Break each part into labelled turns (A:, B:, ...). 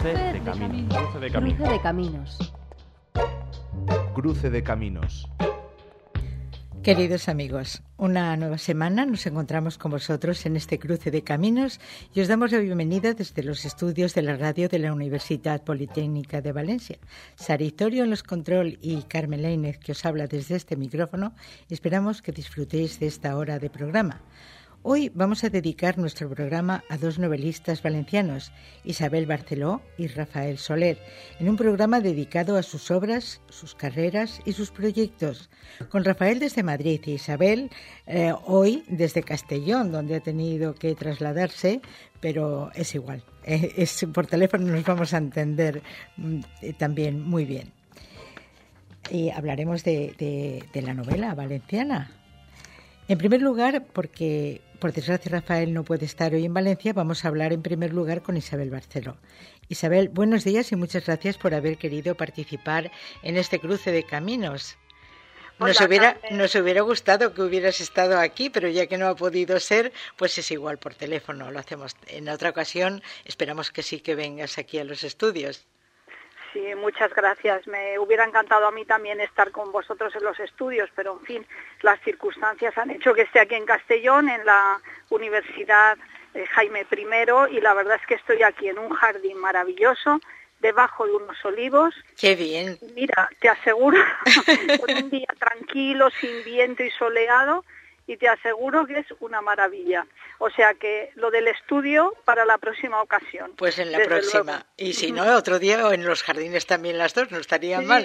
A: Cruce de caminos. Cruce de caminos.
B: Cruce de caminos.
C: Cruce de caminos.
D: Queridos amigos, una nueva semana nos encontramos con vosotros en este cruce de caminos y os damos la bienvenida desde los estudios de la radio de la Universidad Politécnica de Valencia. Sara Itorio en los control y Carmen Lainez que os habla desde este micrófono. Esperamos que disfrutéis de esta hora de programa. Hoy vamos a dedicar nuestro programa a dos novelistas valencianos, Isabel Barceló y Rafael Soler, en un programa dedicado a sus obras, sus carreras y sus proyectos. Con Rafael desde Madrid y Isabel hoy desde Castellón, donde ha tenido que trasladarse, pero es igual, por teléfono nos vamos a entender también muy bien. Y hablaremos de la novela valenciana. En primer lugar, porque por desgracia Rafael no puede estar hoy en Valencia, vamos a hablar en primer lugar con Isabel Barceló. Isabel, buenos días y muchas gracias por haber querido participar en este cruce de caminos. Nos hubiera gustado que hubieras estado aquí, pero ya que no ha podido ser, pues es igual por teléfono, lo hacemos en otra ocasión. Esperamos que sí que vengas aquí a los estudios.
E: Sí, muchas gracias. Me hubiera encantado a mí también estar con vosotros en los estudios, pero en fin, las circunstancias han hecho que esté aquí en Castellón, en la Universidad Jaime I, y la verdad es que estoy aquí en un jardín maravilloso, debajo de unos olivos.
D: ¡Qué bien!
E: Mira, te aseguro, con un día tranquilo, sin viento y soleado, y te aseguro que es una maravilla. O sea que lo del estudio para la próxima ocasión.
D: Pues en la próxima. Luego. Y si no, otro día o en los jardines también las dos, no estarían mal.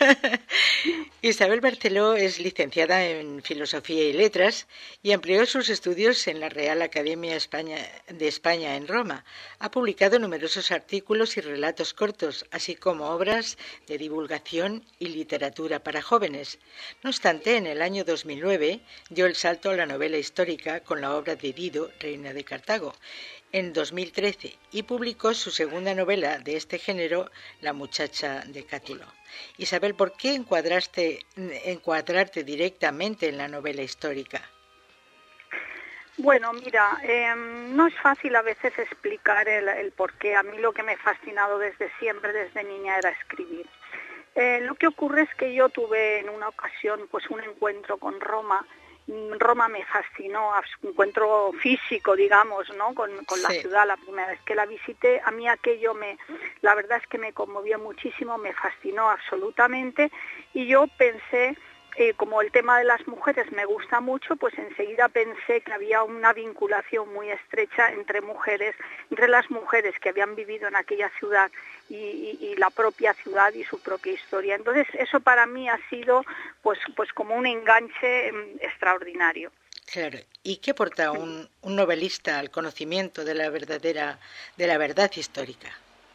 D: Isabel Barceló es licenciada en Filosofía y Letras y amplió sus estudios en la Real Academia de España en Roma. Ha publicado numerosos artículos y relatos cortos, así como obras de divulgación y literatura para jóvenes. No obstante, en el año 2009 dio el salto a la novela histórica con la obra de Dido, Reina de Cartago, en 2013, y publicó su segunda novela de este género, La muchacha de Cátulo. Isabel, ¿por qué encuadrarte directamente en la novela histórica?
E: Bueno, mira, no es fácil a veces explicar el por qué. A mí lo que me ha fascinado desde siempre, desde niña, era escribir. Lo que ocurre es que yo tuve en una ocasión pues un encuentro con Roma. Roma me fascinó, a su encuentro físico, digamos, ¿no? Con la ciudad, la primera vez que la visité. A mí aquello la verdad es que me conmovió muchísimo, me fascinó absolutamente, y yo pensé, como el tema de las mujeres me gusta mucho, pues enseguida pensé que había una vinculación muy estrecha entre las mujeres que habían vivido en aquella ciudad y la propia ciudad y su propia historia. Entonces eso para mí ha sido pues como un enganche extraordinario.
D: Claro. ¿Y qué aporta un novelista al conocimiento de la verdad histórica?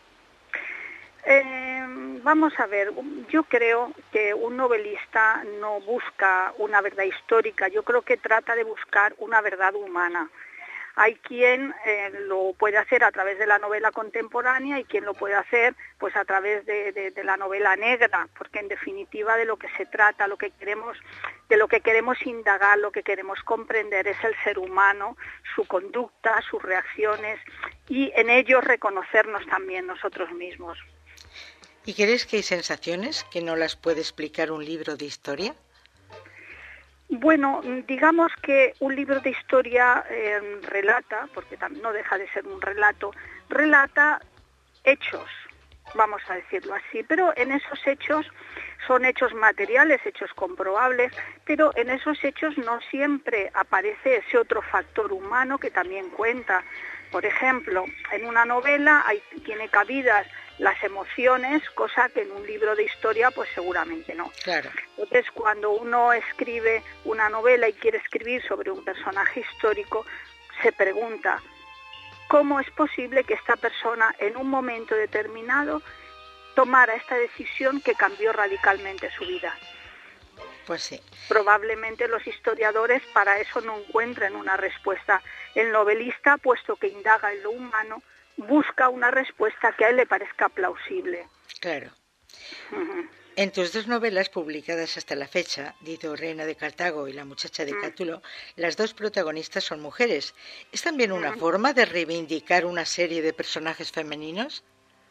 E: Vamos a ver, yo creo que un novelista no busca una verdad histórica, yo creo que trata de buscar una verdad humana. Hay quien lo puede hacer a través de la novela contemporánea y quien lo puede hacer pues a través de la novela negra, porque en definitiva de lo que se trata, de lo que queremos indagar, lo que queremos comprender es el ser humano, su conducta, sus reacciones, y en ello reconocernos también nosotros mismos.
D: ¿Y crees que hay sensaciones que no las puede explicar un libro de historia?
E: Bueno, digamos que un libro de historia relata, porque no deja de ser un relato, relata hechos, vamos a decirlo así, pero en esos hechos son hechos materiales, hechos comprobables, pero en esos hechos no siempre aparece ese otro factor humano que también cuenta. Por ejemplo, en una novela tiene cabidas las emociones, cosa que en un libro de historia pues seguramente no.
D: Claro.
E: Entonces, cuando uno escribe una novela y quiere escribir sobre un personaje histórico, se pregunta, ¿cómo es posible que esta persona en un momento determinado tomara esta decisión que cambió radicalmente su vida?
D: Pues sí.
E: Probablemente los historiadores para eso no encuentren una respuesta. El novelista, puesto que indaga en lo humano, busca una respuesta que a él le parezca plausible.
D: Claro. En tus dos novelas publicadas hasta la fecha, Dido, Reina de Cartago y La muchacha de Cátulo, las dos protagonistas son mujeres. ¿Es también una forma de reivindicar una serie de personajes femeninos?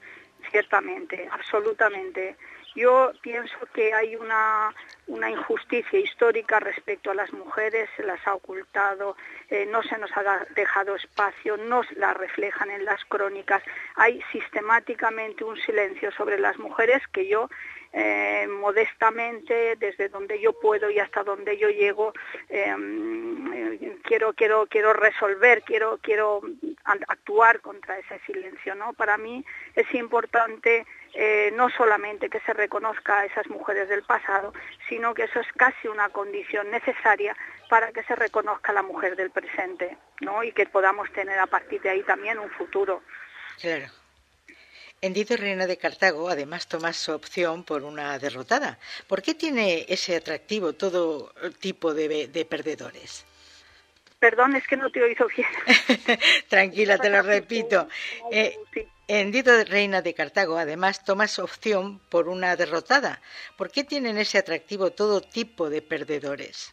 E: ciertamente, absolutamente. Yo pienso que hay una injusticia histórica respecto a las mujeres, se las ha ocultado, no se nos ha dejado espacio, no la reflejan en las crónicas. Hay sistemáticamente un silencio sobre las mujeres que yo modestamente, desde donde yo puedo y hasta donde yo llego, quiero resolver, quiero actuar contra ese silencio, ¿no? Para mí es importante no solamente que se reconozca a esas mujeres del pasado, sino que eso es casi una condición necesaria para que se reconozca a la mujer del presente, ¿no? Y que podamos tener a partir de ahí también un futuro.
D: Claro. En Dido, reina de Cartago, además tomas su opción por una derrotada. ¿Por qué tiene ese atractivo todo tipo de perdedores?
E: Perdón, es que no te he oído bien.
D: Tranquila, te lo repito. En Dido, reina de Cartago, además tomas opción por una derrotada. ¿Por qué tienen ese atractivo todo tipo de perdedores?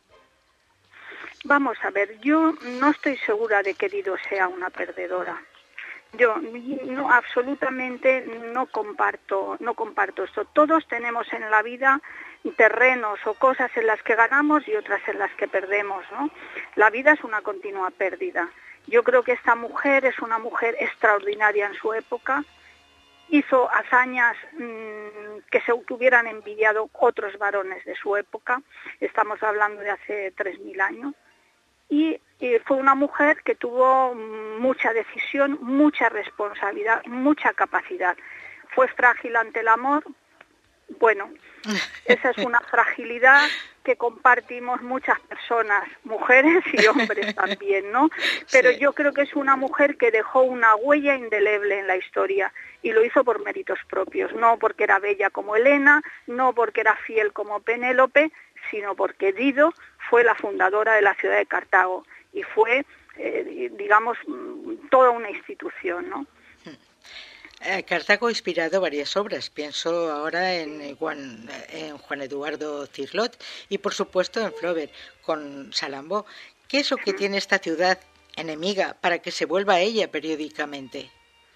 E: Vamos a ver, yo no estoy segura de que Dido sea una perdedora. Yo no, absolutamente no comparto esto. Todos tenemos en la vida terrenos o cosas en las que ganamos y otras en las que perdemos, ¿no? La vida es una continua pérdida. Yo creo que esta mujer es una mujer extraordinaria en su época. Hizo hazañas que se hubieran envidiado otros varones de su época. Estamos hablando de hace 3.000 años. Y fue una mujer que tuvo mucha decisión, mucha responsabilidad, mucha capacidad. Fue frágil ante el amor. Bueno, esa es una fragilidad que compartimos muchas personas, mujeres y hombres también, ¿no? Pero sí, yo creo que es una mujer que dejó una huella indeleble en la historia y lo hizo por méritos propios, no porque era bella como Helena, no porque era fiel como Penélope, sino porque Dido fue la fundadora de la ciudad de Cartago y fue, digamos, toda una institución, ¿no?
D: Cartago ha inspirado varias obras, pienso ahora en Juan Eduardo Cirlot y por supuesto en Flaubert con Salambó. ¿Qué es lo que tiene esta ciudad enemiga para que se vuelva a ella periódicamente?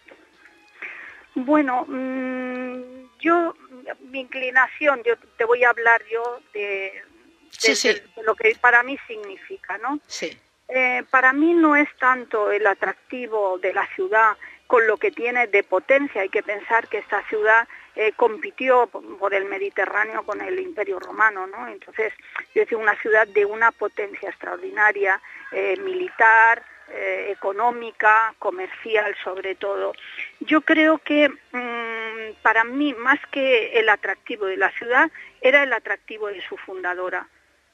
E: Bueno, mi inclinación, yo te voy a hablar de lo que para mí significa, ¿no?
D: Sí.
E: Para mí no es tanto el atractivo de la ciudad con lo que tiene de potencia. Hay que pensar que esta ciudad compitió por el Mediterráneo con el Imperio Romano, ¿no? Entonces, yo decía, una ciudad de una potencia extraordinaria, militar, económica, comercial sobre todo. Yo creo que para mí, más que el atractivo de la ciudad, era el atractivo de su fundadora.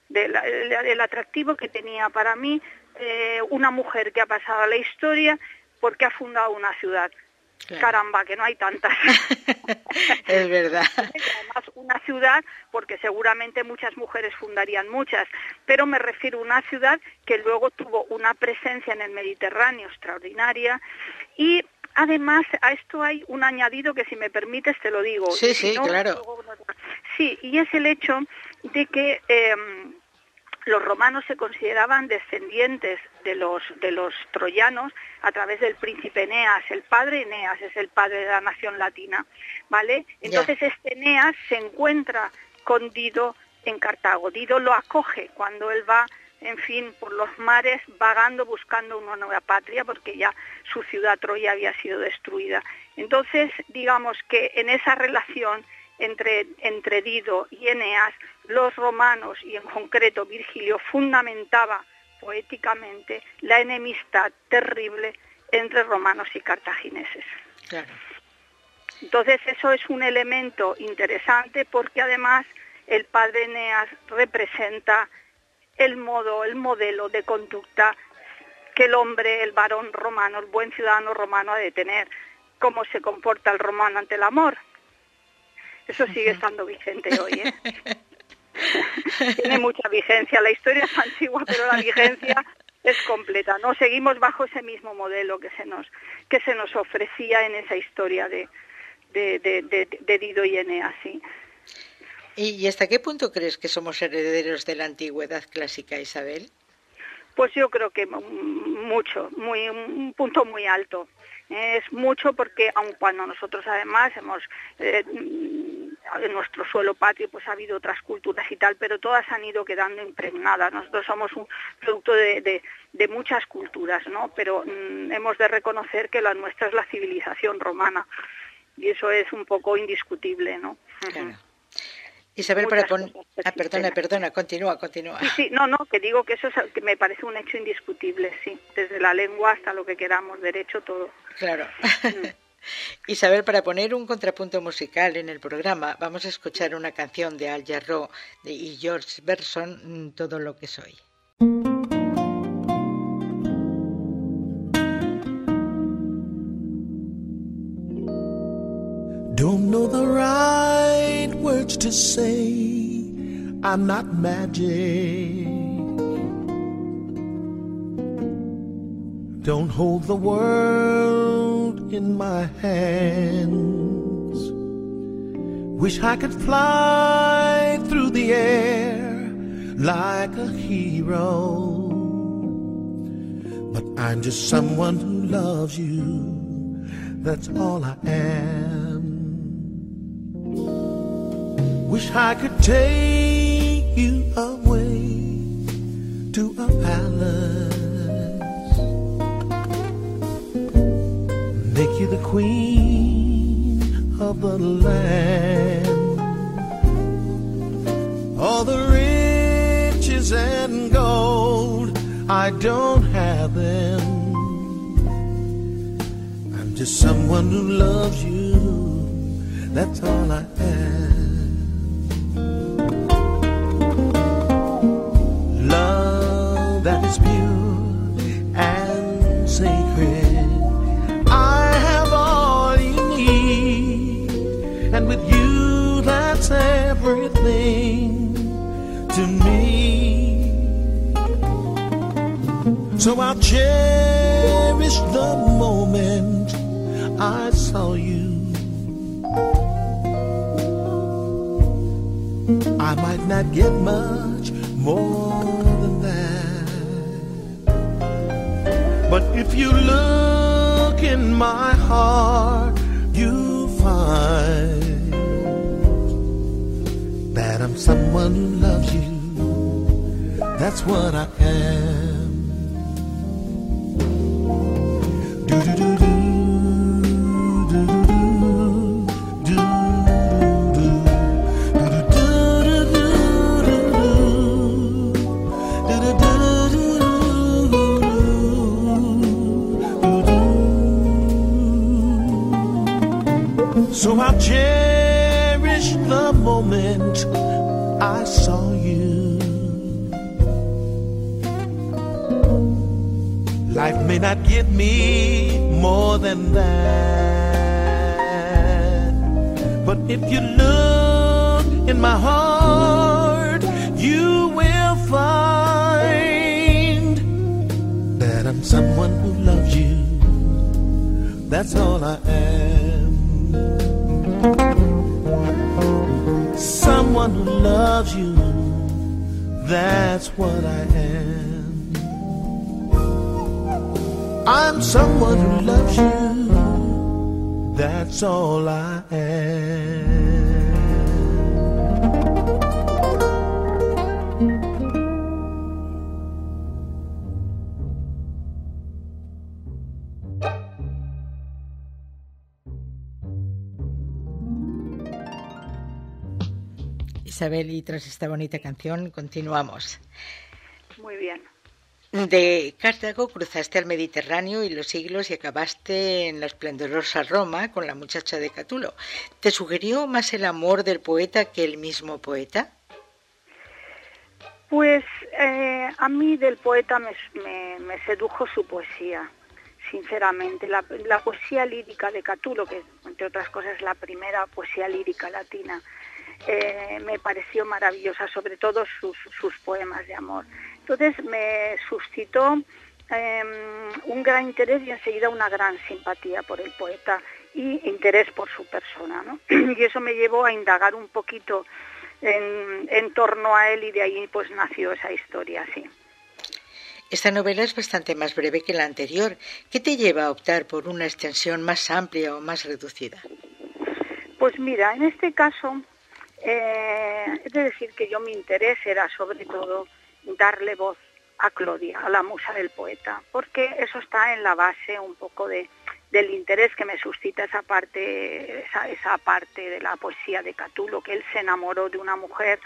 E: El atractivo que tenía para mí una mujer que ha pasado a la historia porque ha fundado una ciudad. Claro. Caramba, que no hay tantas.
D: Es verdad.
E: Además, una ciudad, porque seguramente muchas mujeres fundarían muchas, pero me refiero a una ciudad que luego tuvo una presencia en el Mediterráneo extraordinaria y además a esto hay un añadido que si me permites te lo digo.
D: Sí, sí, no, claro.
E: Sí, y es el hecho de que los romanos se consideraban descendientes de los troyanos a través del príncipe Eneas. El padre Eneas es el padre de la nación latina, ¿vale? Entonces este Eneas se encuentra con Dido en Cartago. Dido lo acoge cuando él va, en fin, por los mares, vagando, buscando una nueva patria, porque ya su ciudad Troya había sido destruida. Entonces, digamos que en esa relación entre Dido y Eneas, los romanos y en concreto Virgilio fundamentaba poéticamente la enemistad terrible entre romanos y cartagineses.
D: Claro.
E: Entonces eso es un elemento interesante porque además el padre Eneas representa el modelo de conducta que el hombre, el varón romano, el buen ciudadano romano ha de tener, cómo se comporta el romano ante el amor. Eso sigue estando vigente hoy, ¿eh? Tiene mucha vigencia. La historia es antigua, pero la vigencia es completa, ¿no? Seguimos bajo ese mismo modelo que se nos ofrecía en esa historia de Dido y Eneas, ¿sí?
D: ¿Y hasta qué punto crees que somos herederos de la antigüedad clásica, Isabel?
E: Pues yo creo que mucho, un punto muy alto. Es mucho porque, aun cuando nosotros además hemos, en nuestro suelo patrio, pues ha habido otras culturas y tal, pero todas han ido quedando impregnadas. Nosotros somos un producto de muchas culturas, ¿no? Pero hemos de reconocer que la nuestra es la civilización romana, y eso es un poco indiscutible, ¿no?
D: Claro. Isabel, perdona, continúa.
E: Sí, no, que digo que eso es, que me parece un hecho indiscutible, sí, desde la lengua hasta lo que queramos, derecho, todo.
D: Claro. Isabel, para poner un contrapunto musical en el programa, vamos a escuchar una canción de Al Jarreau y George Benson, Todo lo que soy.
B: Don't know the right words to say, I'm not magic. Don't hold the world in my hands. Wish I could fly through the air like a hero, but I'm just someone who loves you, that's all I am. Wish I could take you away to a palace, make you the queen of the land. All the riches and gold, I don't have them. I'm just someone who loves you, that's all I am. That is pure and sacred. I have all you need, and with you that's everything to me. So I'll cherish the moment I saw you. I might not get much more than that, but if you look in my heart, you'll find that I'm someone who loves you, that's what I am. Do-do-do-do. So I'll cherish the moment I saw you. Life may not give me more than that, but if you look in my heart, you will find that I'm someone who loves you, that's all I am. Someone who loves you, that's what I am. I'm someone who loves you, that's all I am.
D: Isabel, y tras esta bonita canción continuamos.
E: Muy bien.
D: De Cartago cruzaste al Mediterráneo y los siglos y acabaste en la esplendorosa Roma con la muchacha de Catulo. ¿Te sugirió más el amor del poeta que el mismo poeta?
E: Pues a mí del poeta me sedujo su poesía, sinceramente. La poesía lírica de Catulo, que entre otras cosas es la primera poesía lírica latina, me pareció maravillosa, sobre todo sus poemas de amor. Entonces me suscitó un gran interés y enseguida una gran simpatía por el poeta y interés por su persona, ¿no? Y eso me llevó a indagar un poquito en torno a él y de ahí pues nació esa historia, sí.
D: Esta novela es bastante más breve que la anterior. ¿Qué te lleva a optar por una extensión más amplia o más reducida?
E: Pues mira, en este caso, es de decir que mi interés era sobre todo darle voz a Clodia, a la musa del poeta, porque eso está en la base un poco del interés que me suscita esa parte de la poesía de Catulo, que él se enamoró de una mujer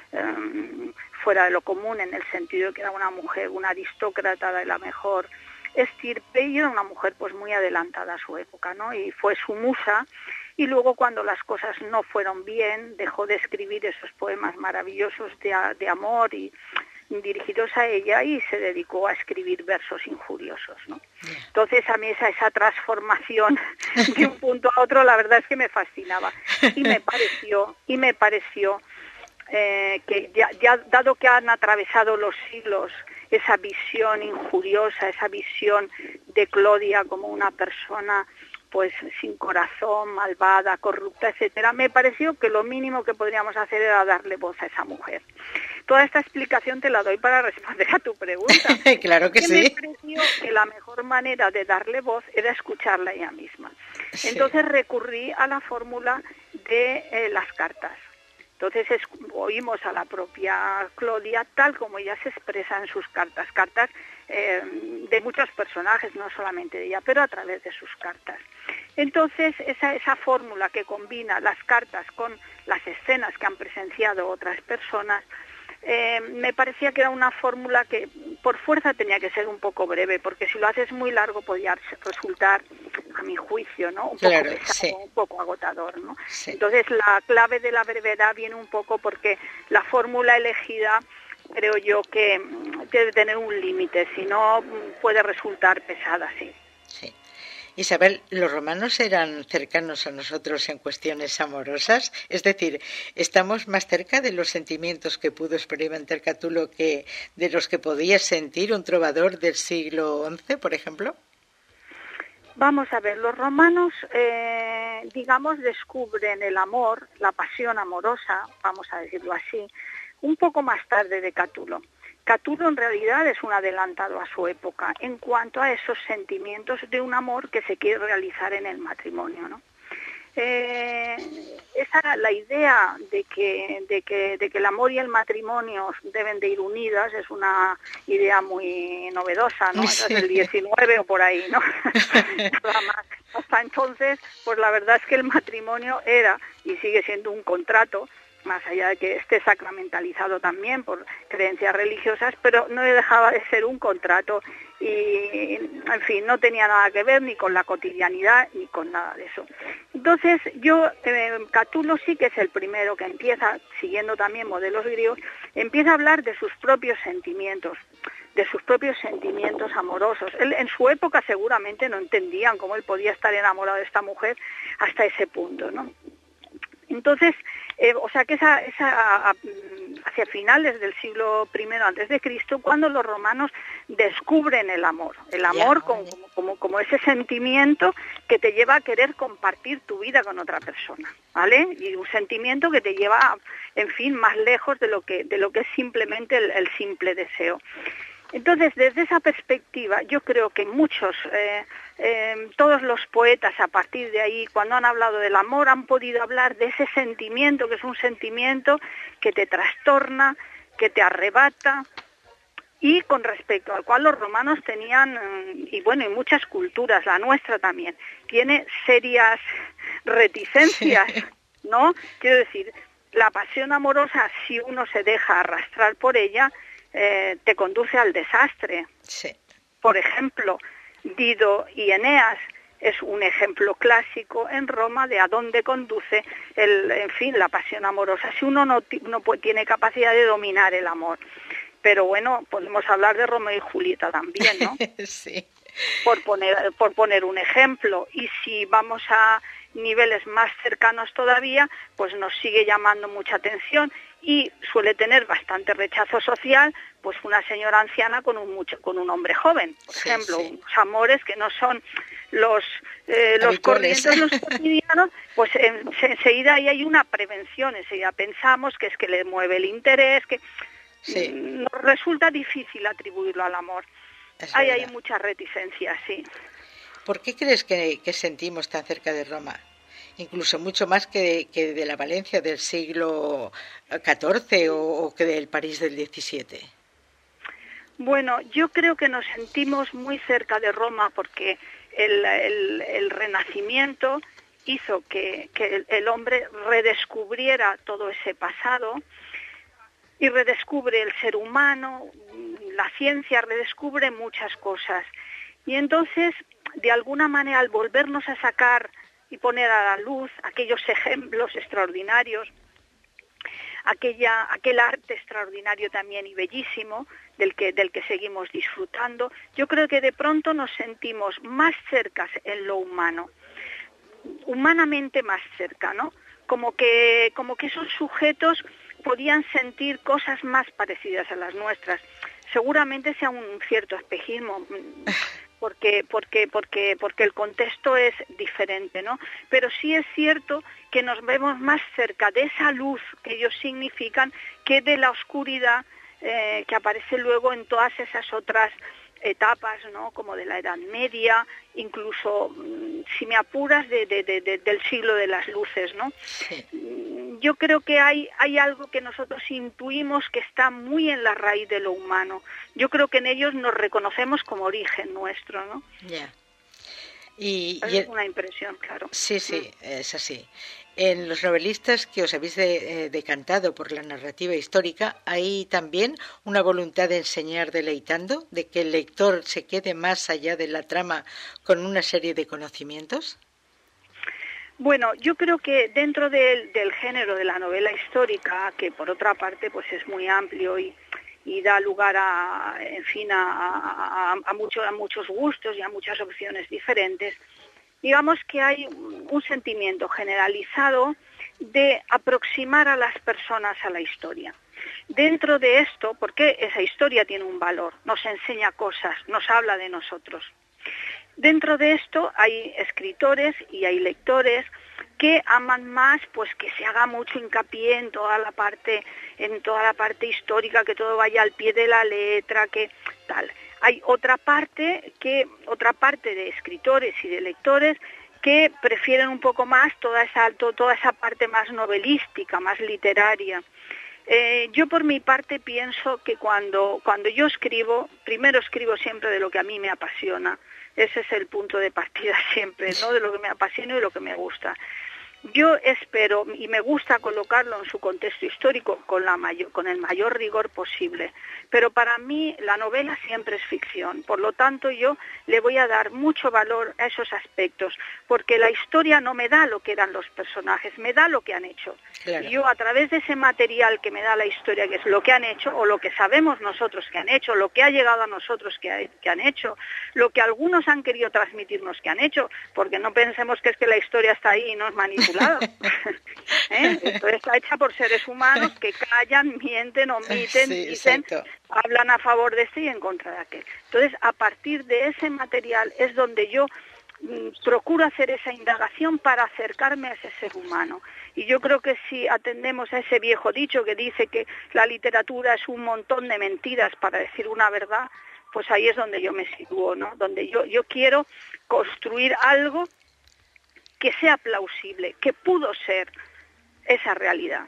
E: fuera de lo común, en el sentido de que era una mujer, una aristócrata de la mejor estirpe, y era una mujer pues muy adelantada a su época, ¿no? Y fue su musa, y luego cuando las cosas no fueron bien, dejó de escribir esos poemas maravillosos de amor y dirigidos a ella, y se dedicó a escribir versos injuriosos, ¿no? Entonces a mí esa transformación de un punto a otro, la verdad es que me fascinaba, y me pareció que ya dado que han atravesado los siglos esa visión injuriosa, esa visión de Clodia como una persona pues sin corazón, malvada, corrupta, etcétera, me pareció que lo mínimo que podríamos hacer era darle voz a esa mujer. Toda esta explicación te la doy para responder a tu pregunta.
D: Claro que sí.
E: Me pareció que la mejor manera de darle voz era escucharla ella misma.
D: Sí.
E: Entonces recurrí a la fórmula de las cartas. Entonces oímos a la propia Clodia tal como ella se expresa en sus cartas de muchos personajes, no solamente de ella, pero a través de sus cartas. Entonces esa fórmula que combina las cartas con las escenas que han presenciado otras personas, me parecía que era una fórmula que por fuerza tenía que ser un poco breve, porque si lo haces muy largo podía resultar, a mi juicio, ¿no? Un poco pesado, sí. Un poco agotador, ¿no? Sí. Entonces la clave de la brevedad viene un poco porque la fórmula elegida creo yo que debe tener un límite, si no puede resultar pesada, sí.
D: Sí. Isabel, ¿los romanos eran cercanos a nosotros en cuestiones amorosas? Es decir, ¿estamos más cerca de los sentimientos que pudo experimentar Catulo que de los que podía sentir un trovador del siglo XI, por ejemplo?
E: Vamos a ver, los romanos, descubren el amor, la pasión amorosa, vamos a decirlo así, un poco más tarde de Catulo. Catulo en realidad es un adelantado a su época en cuanto a esos sentimientos de un amor que se quiere realizar en el matrimonio, ¿no? La idea de que el amor y el matrimonio deben de ir unidas es una idea muy novedosa, ¿no?
D: Sí.
E: Es del 19 o por ahí, ¿no? Hasta entonces, pues la verdad es que el matrimonio era y sigue siendo un contrato, más allá de que esté sacramentalizado también por creencias religiosas, pero no dejaba de ser un contrato y, en fin, no tenía nada que ver ni con la cotidianidad ni con nada de eso. Entonces, Catulo sí que es el primero que empieza, siguiendo también modelos griegos, empieza a hablar de sus propios sentimientos amorosos. Él, en su época seguramente no entendían cómo él podía estar enamorado de esta mujer hasta ese punto, ¿no? Entonces, que hacia finales del siglo I antes de Cristo, cuando los romanos descubren el amor como ese sentimiento que te lleva a querer compartir tu vida con otra persona, ¿vale? Y un sentimiento que te lleva, en fin, más lejos de lo que es simplemente el simple deseo. Entonces, desde esa perspectiva, yo creo que todos los poetas a partir de ahí, cuando han hablado del amor, han podido hablar de ese sentimiento, que es un sentimiento que te trastorna, que te arrebata, y con respecto al cual los romanos tenían, y muchas culturas, la nuestra también, tiene serias reticencias, ¿no? Quiero decir, la pasión amorosa, si uno se deja arrastrar por ella, te conduce al desastre.
D: Sí.
E: Por ejemplo, Dido y Eneas es un ejemplo clásico en Roma de a dónde conduce la pasión amorosa, si uno no tiene capacidad de dominar el amor. Pero bueno, podemos hablar de Romeo y Julieta también, ¿no?
D: Sí.
E: Por poner un ejemplo. Y si vamos a niveles más cercanos todavía, pues nos sigue llamando mucha atención y suele tener bastante rechazo social, pues una señora anciana con un hombre joven, por ejemplo, unos amores que no son los corrientes, los cotidianos, pues enseguida ahí hay una prevención, enseguida pensamos que es que le mueve el interés,
D: Sí.
E: nos resulta difícil atribuirlo al amor. Hay muchas reticencias, sí.
D: ¿Por qué crees que sentimos tan cerca de Roma? Incluso mucho más que de la Valencia del siglo XIV o que del París del XVII.
E: Bueno, yo creo que nos sentimos muy cerca de Roma porque el Renacimiento hizo que el hombre redescubriera todo ese pasado y redescubre el ser humano, la ciencia redescubre muchas cosas. Y entonces, de alguna manera, al volvernos a sacar y poner a la luz aquellos ejemplos extraordinarios, aquel arte extraordinario también y bellísimo del que seguimos disfrutando, yo creo que de pronto nos sentimos más cerca en lo humano, humanamente más cerca, ¿no? Como que esos sujetos podían sentir cosas más parecidas a las nuestras. Seguramente sea un cierto espejismo, porque el contexto es diferente, ¿no? Pero sí es cierto que nos vemos más cerca de esa luz que ellos significan que de la oscuridad que aparece luego en todas esas otras etapas, ¿no? Como de la Edad Media, incluso, si me apuras, del siglo de las luces, ¿no? Sí. Yo creo que hay algo que nosotros intuimos que está muy en la raíz de lo humano. Yo creo que en ellos nos reconocemos como origen nuestro, ¿no?
D: Ya.
E: Es una impresión, claro.
D: Sí, es así. En los novelistas que os habéis decantado por la narrativa histórica, ¿hay también una voluntad de enseñar deleitando, de que el lector se quede más allá de la trama con una serie de conocimientos?
E: Bueno, yo creo que dentro del género de la novela histórica, que por otra parte pues es muy amplio y da lugar a muchos gustos y a muchas opciones diferentes, digamos que hay un sentimiento generalizado de aproximar a las personas a la historia. Dentro de esto, porque esa historia tiene un valor, nos enseña cosas, nos habla de nosotros. Dentro de esto hay escritores y hay lectores que aman más pues que se haga mucho hincapié en toda la parte histórica, que todo vaya al pie de la letra, que tal. Hay otra parte de escritores y de lectores que prefieren un poco más toda esa parte más novelística, más literaria. Yo por mi parte pienso que cuando yo escribo, primero escribo siempre de lo que a mí me apasiona. Ese es el punto de partida siempre, ¿no? De lo que me apasiona y de lo que me gusta. Yo espero y me gusta colocarlo en su contexto histórico con el mayor rigor posible, pero para mí la novela siempre es ficción, por lo tanto yo le voy a dar mucho valor a esos aspectos, porque la historia no me da lo que eran los personajes, me da lo que han hecho. Claro. Y yo a través de ese material que me da la historia, que es lo que han hecho, o lo que sabemos nosotros que han hecho, lo que ha llegado a nosotros que han hecho, lo que algunos han querido transmitirnos que han hecho, porque no pensemos que es que la historia está ahí y no es manipulada. Esto está hecha por seres humanos que callan, mienten, omiten,
D: sí,
E: dicen, hablan a favor de este y en contra de aquel. Entonces, a partir de ese material es donde yo procuro hacer esa indagación para acercarme a ese ser humano. Y yo creo que si atendemos a ese viejo dicho que dice que la literatura es un montón de mentiras para decir una verdad, pues ahí es donde yo me sitúo, ¿no? Donde yo quiero construir algo que sea plausible, que pudo ser esa realidad.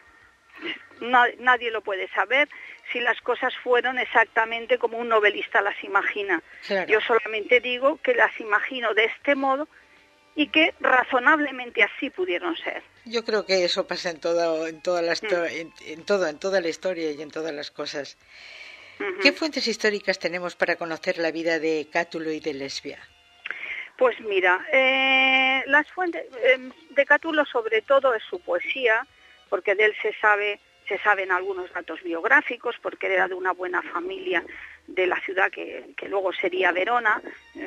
E: Nadie lo puede saber si las cosas fueron exactamente como un novelista las imagina. Claro. Yo solamente digo que las imagino de este modo y que razonablemente así pudieron ser.
D: Yo creo que eso pasa en toda la historia y en todas las cosas. Uh-huh. ¿Qué fuentes históricas tenemos para conocer la vida de Cátulo y de Lesbia?
E: Pues mira, las fuentes de Cátulo sobre todo es su poesía, porque de él se saben algunos datos biográficos, porque era de una buena familia de la ciudad que luego sería Verona.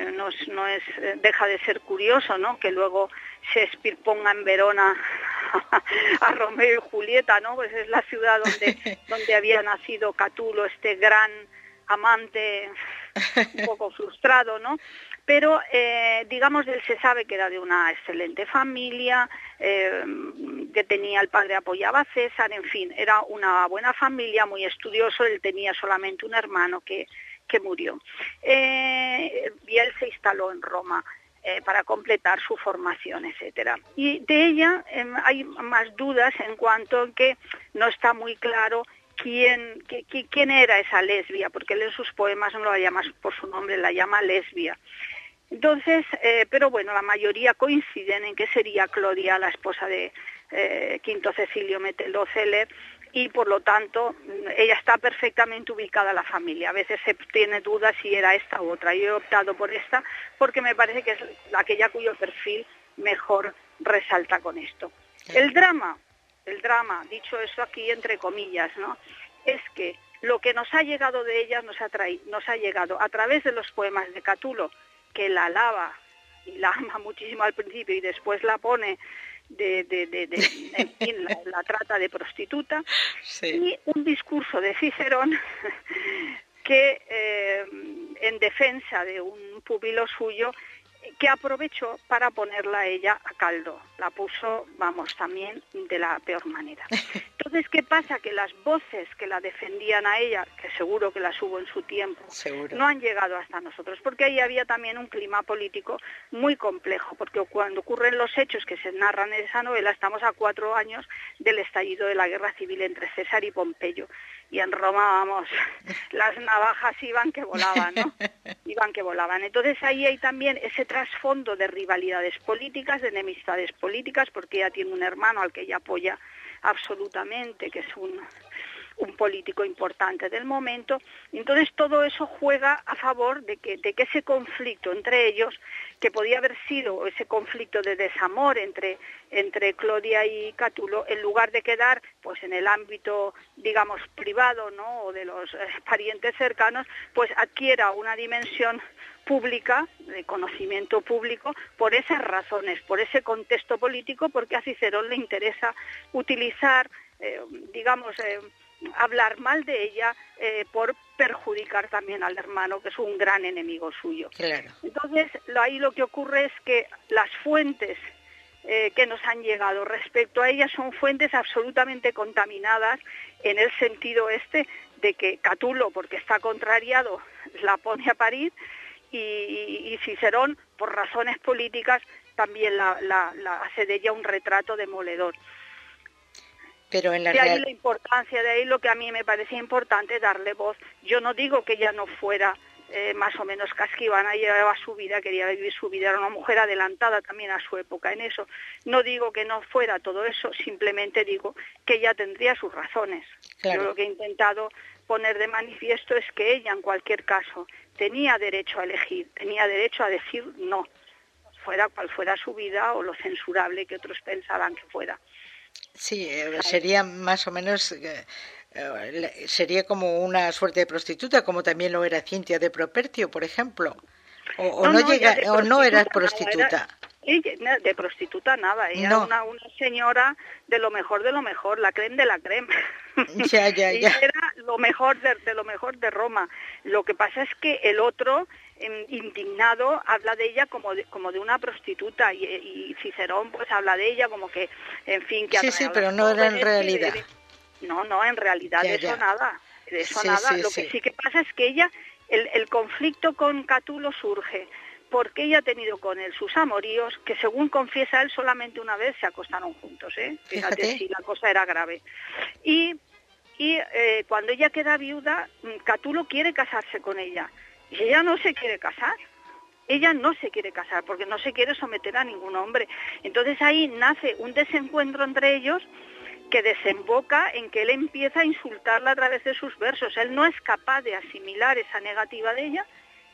E: Deja de ser curioso, ¿no?, que luego Shakespeare ponga en Verona a Romeo y Julieta, ¿no? Pues es la ciudad donde había nacido Cátulo, este gran amante un poco frustrado, ¿no? pero digamos, él se sabe que era de una excelente familia, que tenía, el padre apoyaba a César, en fin, era una buena familia, muy estudioso. Él tenía solamente un hermano que murió. Y él se instaló en Roma para completar su formación, etcétera. Y de ella hay más dudas en cuanto a que no está muy claro quién era esa lesbia, porque él en sus poemas no la llama por su nombre, la llama lesbia. Entonces, pero bueno, la mayoría coinciden en que sería Clodia, la esposa de Quinto Cecilio Metelo Celer, y por lo tanto ella está perfectamente ubicada en la familia. A veces se tiene dudas si era esta u otra. Yo he optado por esta porque me parece que es aquella cuyo perfil mejor resalta con esto. El drama, dicho eso aquí entre comillas, ¿no?, es que lo que nos ha llegado de ellas nos ha llegado a través de los poemas de Catulo, que la alaba y la ama muchísimo al principio y después la pone en fin, la trata de prostituta, sí. Y un discurso de Cicerón que en defensa de un pupilo suyo, que aprovechó para ponerla a ella a caldo. La puso, vamos, también de la peor manera. Entonces, ¿qué pasa? Que las voces que la defendían a ella, que seguro que las hubo en su tiempo, no han llegado hasta nosotros, porque ahí había también un clima político muy complejo, porque cuando ocurren los hechos que se narran en esa novela, estamos a 4 años del estallido de la guerra civil entre César y Pompeyo. Y en Roma, vamos, las navajas iban que volaban, ¿no? Iban que volaban. Entonces ahí hay también ese trasfondo de rivalidades políticas, de enemistades políticas, porque ella tiene un hermano al que ella apoya absolutamente, que es un político importante del momento. Entonces todo eso juega a favor de que ese conflicto entre ellos, que podía haber sido ese conflicto de desamor entre Clodia y Catulo, en lugar de quedar pues en el ámbito, digamos, privado, ¿no?, o de los parientes cercanos, pues adquiera una dimensión pública, de conocimiento público, por esas razones, por ese contexto político, porque a Cicerón le interesa utilizar, hablar mal de ella por perjudicar también al hermano, que es un gran enemigo suyo.
D: Claro.
E: Entonces, ahí lo que ocurre es que las fuentes que nos han llegado respecto a ella son fuentes absolutamente contaminadas, en el sentido de que Catulo, porque está contrariado, la pone a parir, y Cicerón, por razones políticas, también la hace de ella un retrato demoledor.
D: Pero en la
E: la importancia, de ahí lo que a mí me parece importante, darle voz. Yo no digo que ella no fuera más o menos casquivana, llevaba su vida, quería vivir su vida, era una mujer adelantada también a su época en eso. No digo que no fuera todo eso, simplemente digo que ella tendría sus razones. Claro. Yo lo que he intentado poner de manifiesto es que ella, en cualquier caso, tenía derecho a elegir, tenía derecho a decir no, fuera cual fuera su vida o lo censurable que otros pensaban que fuera.
D: Sí, sería más o menos, sería como una suerte de prostituta, como también lo era Cintia de Propertio, por ejemplo. No era prostituta.
E: Ella, de prostituta nada, ella era una señora de lo mejor, la creme de la creme.
D: Ya.
E: Ella era lo mejor de lo mejor de Roma. Lo que pasa es que el otro, indignado, habla de ella como de una prostituta, y Cicerón pues habla de ella como que, en fin, que...
D: Sí, pero no era en realidad.
E: No, en realidad nada. De eso nada. Lo que sí que pasa es que ella, el conflicto con Catulo surge porque ella ha tenido con él sus amoríos, que según confiesa él solamente una vez se acostaron juntos, Fíjate si la cosa era grave. Y cuando ella queda viuda, Catulo quiere casarse con ella, y ella no se quiere casar. Ella no se quiere casar porque no se quiere someter a ningún hombre. Entonces ahí nace un desencuentro entre ellos que desemboca en que él empieza a insultarla a través de sus versos. Él no es capaz de asimilar esa negativa de ella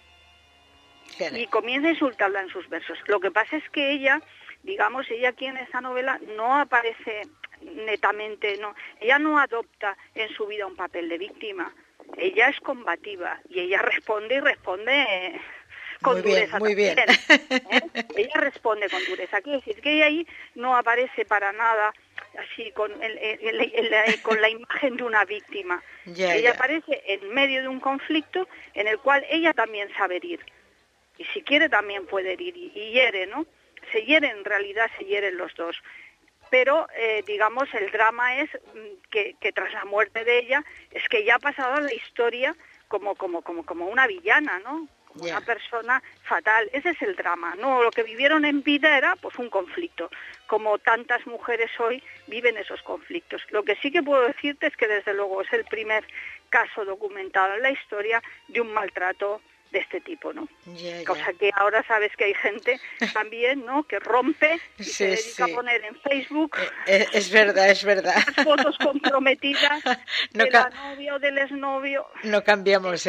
E: y comienza a insultarla en sus versos. Lo que pasa es que ella aquí en esa novela no aparece netamente, ella no adopta en su vida un papel de víctima. Ella es combativa y ella responde con dureza. Muy bien. Ella responde con dureza. Quiero decir que ella ahí no aparece para nada así con la imagen de una víctima. Ella aparece en medio de un conflicto en el cual ella también sabe herir. y si quiere también puede herir y hiere, ¿no? Se hieren, en realidad se hieren los dos. Pero, digamos, el drama es que tras la muerte de ella, es que ella ha pasado a la historia como una villana, ¿no? Como una persona fatal. Ese es el drama, ¿no? Lo que vivieron en vida era, pues, un conflicto. Como tantas mujeres hoy viven esos conflictos. Lo que sí que puedo decirte es que, desde luego, es el primer caso documentado en la historia de un maltrato de este tipo, ¿no? Cosa que ahora sabes que hay gente también, ¿no?, que rompe y se dedica a poner en Facebook
D: es verdad
E: las fotos comprometidas de la novia o del exnovio.
D: No cambiamos,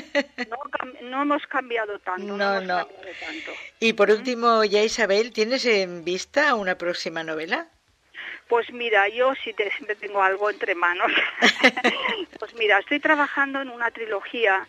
E: No hemos cambiado tanto. No.
D: Y por último, ya Isabel, ¿tienes en vista una próxima novela?
E: Pues mira, yo siempre tengo algo entre manos. Pues mira, estoy trabajando en una trilogía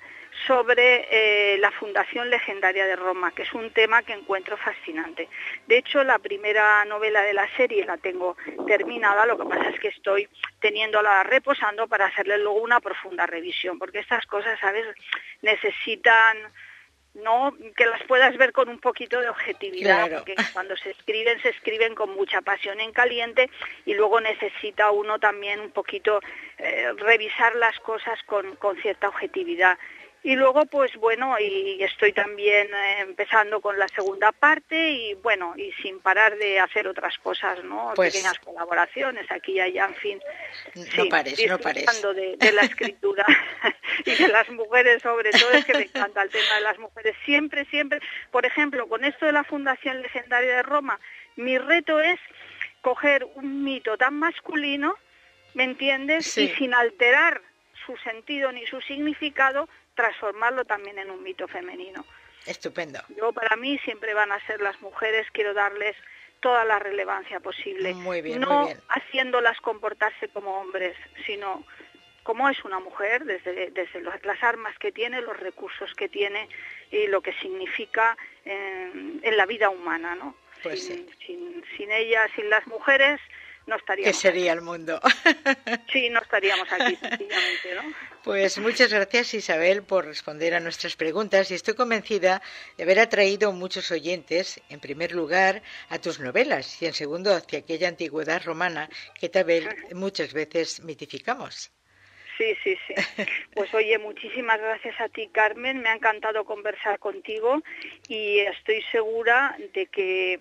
E: sobre la Fundación Legendaria de Roma, que es un tema que encuentro fascinante. De hecho, la primera novela de la serie la tengo terminada, lo que pasa es que estoy teniéndola reposando para hacerle luego una profunda revisión, porque estas cosas, ¿sabes?, necesitan, ¿no?, que las puedas ver con un poquito de objetividad, claro. Porque cuando se escriben con mucha pasión en caliente, y luego necesita uno también un poquito revisar las cosas con cierta objetividad. Y luego, pues bueno, y estoy también empezando con la segunda parte y bueno, y sin parar de hacer otras cosas, ¿no? Pues, pequeñas colaboraciones aquí y allá, en fin.
D: No pares.
E: Disfrutando de la escritura y de las mujeres, sobre todo, es que me encanta el tema de las mujeres. Siempre, por ejemplo, con esto de la Fundación Legendaria de Roma, mi reto es coger un mito tan masculino, ¿me entiendes? Sí. Y sin alterar su sentido ni su significado, transformarlo también en un mito femenino.
D: Estupendo.
E: Para mí siempre van a ser las mujeres, quiero darles toda la relevancia posible.
D: Muy bien,
E: no
D: muy bien.
E: Haciéndolas comportarse como hombres, sino como es una mujer, desde las armas que tiene, los recursos que tiene y lo que significa en la vida humana, ¿no?
D: Pues
E: sin ellas, sin las mujeres, no estaríamos.
D: ¿Qué sería el mundo?
E: Sí, no estaríamos aquí, sencillamente, ¿no?
D: Pues muchas gracias, Isabel, por responder a nuestras preguntas, y estoy convencida de haber atraído muchos oyentes, en primer lugar, a tus novelas, y en segundo, hacia aquella antigüedad romana que tal muchas veces mitificamos.
E: Sí. Pues oye, muchísimas gracias a ti, Carmen, me ha encantado conversar contigo y estoy segura de que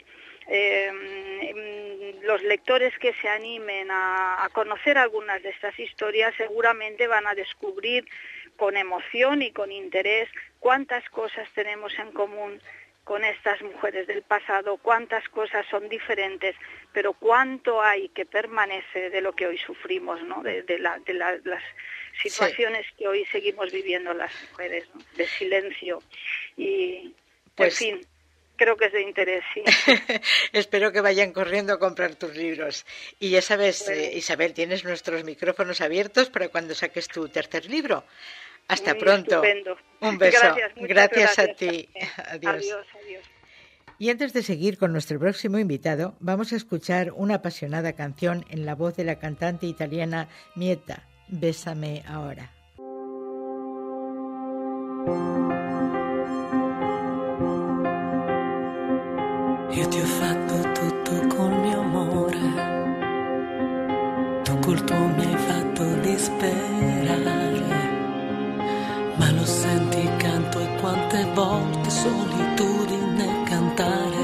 E: los lectores que se animen a conocer algunas de estas historias seguramente van a descubrir con emoción y con interés cuántas cosas tenemos en común con estas mujeres del pasado, cuántas cosas son diferentes, pero cuánto hay que permanece de lo que hoy sufrimos, ¿no? De las situaciones que hoy seguimos viviendo las mujeres, ¿no? De silencio y,
D: pues,
E: en fin, creo que es de interés, sí.
D: Espero que vayan corriendo a comprar tus libros. Y ya sabes, Isabel, tienes nuestros micrófonos abiertos para cuando saques tu tercer libro. Hasta pronto.
E: Estupendo.
D: Un beso.
E: Gracias
D: a ti. Adiós.
E: Adiós.
D: Y antes de seguir con nuestro próximo invitado, vamos a escuchar una apasionada canción en la voz de la cantante italiana Mieta, Bésame ahora.
C: Io ti ho fatto tutto col mio amore, tu col tuo mi hai fatto disperare, ma lo senti canto e quante volte solitudine cantare.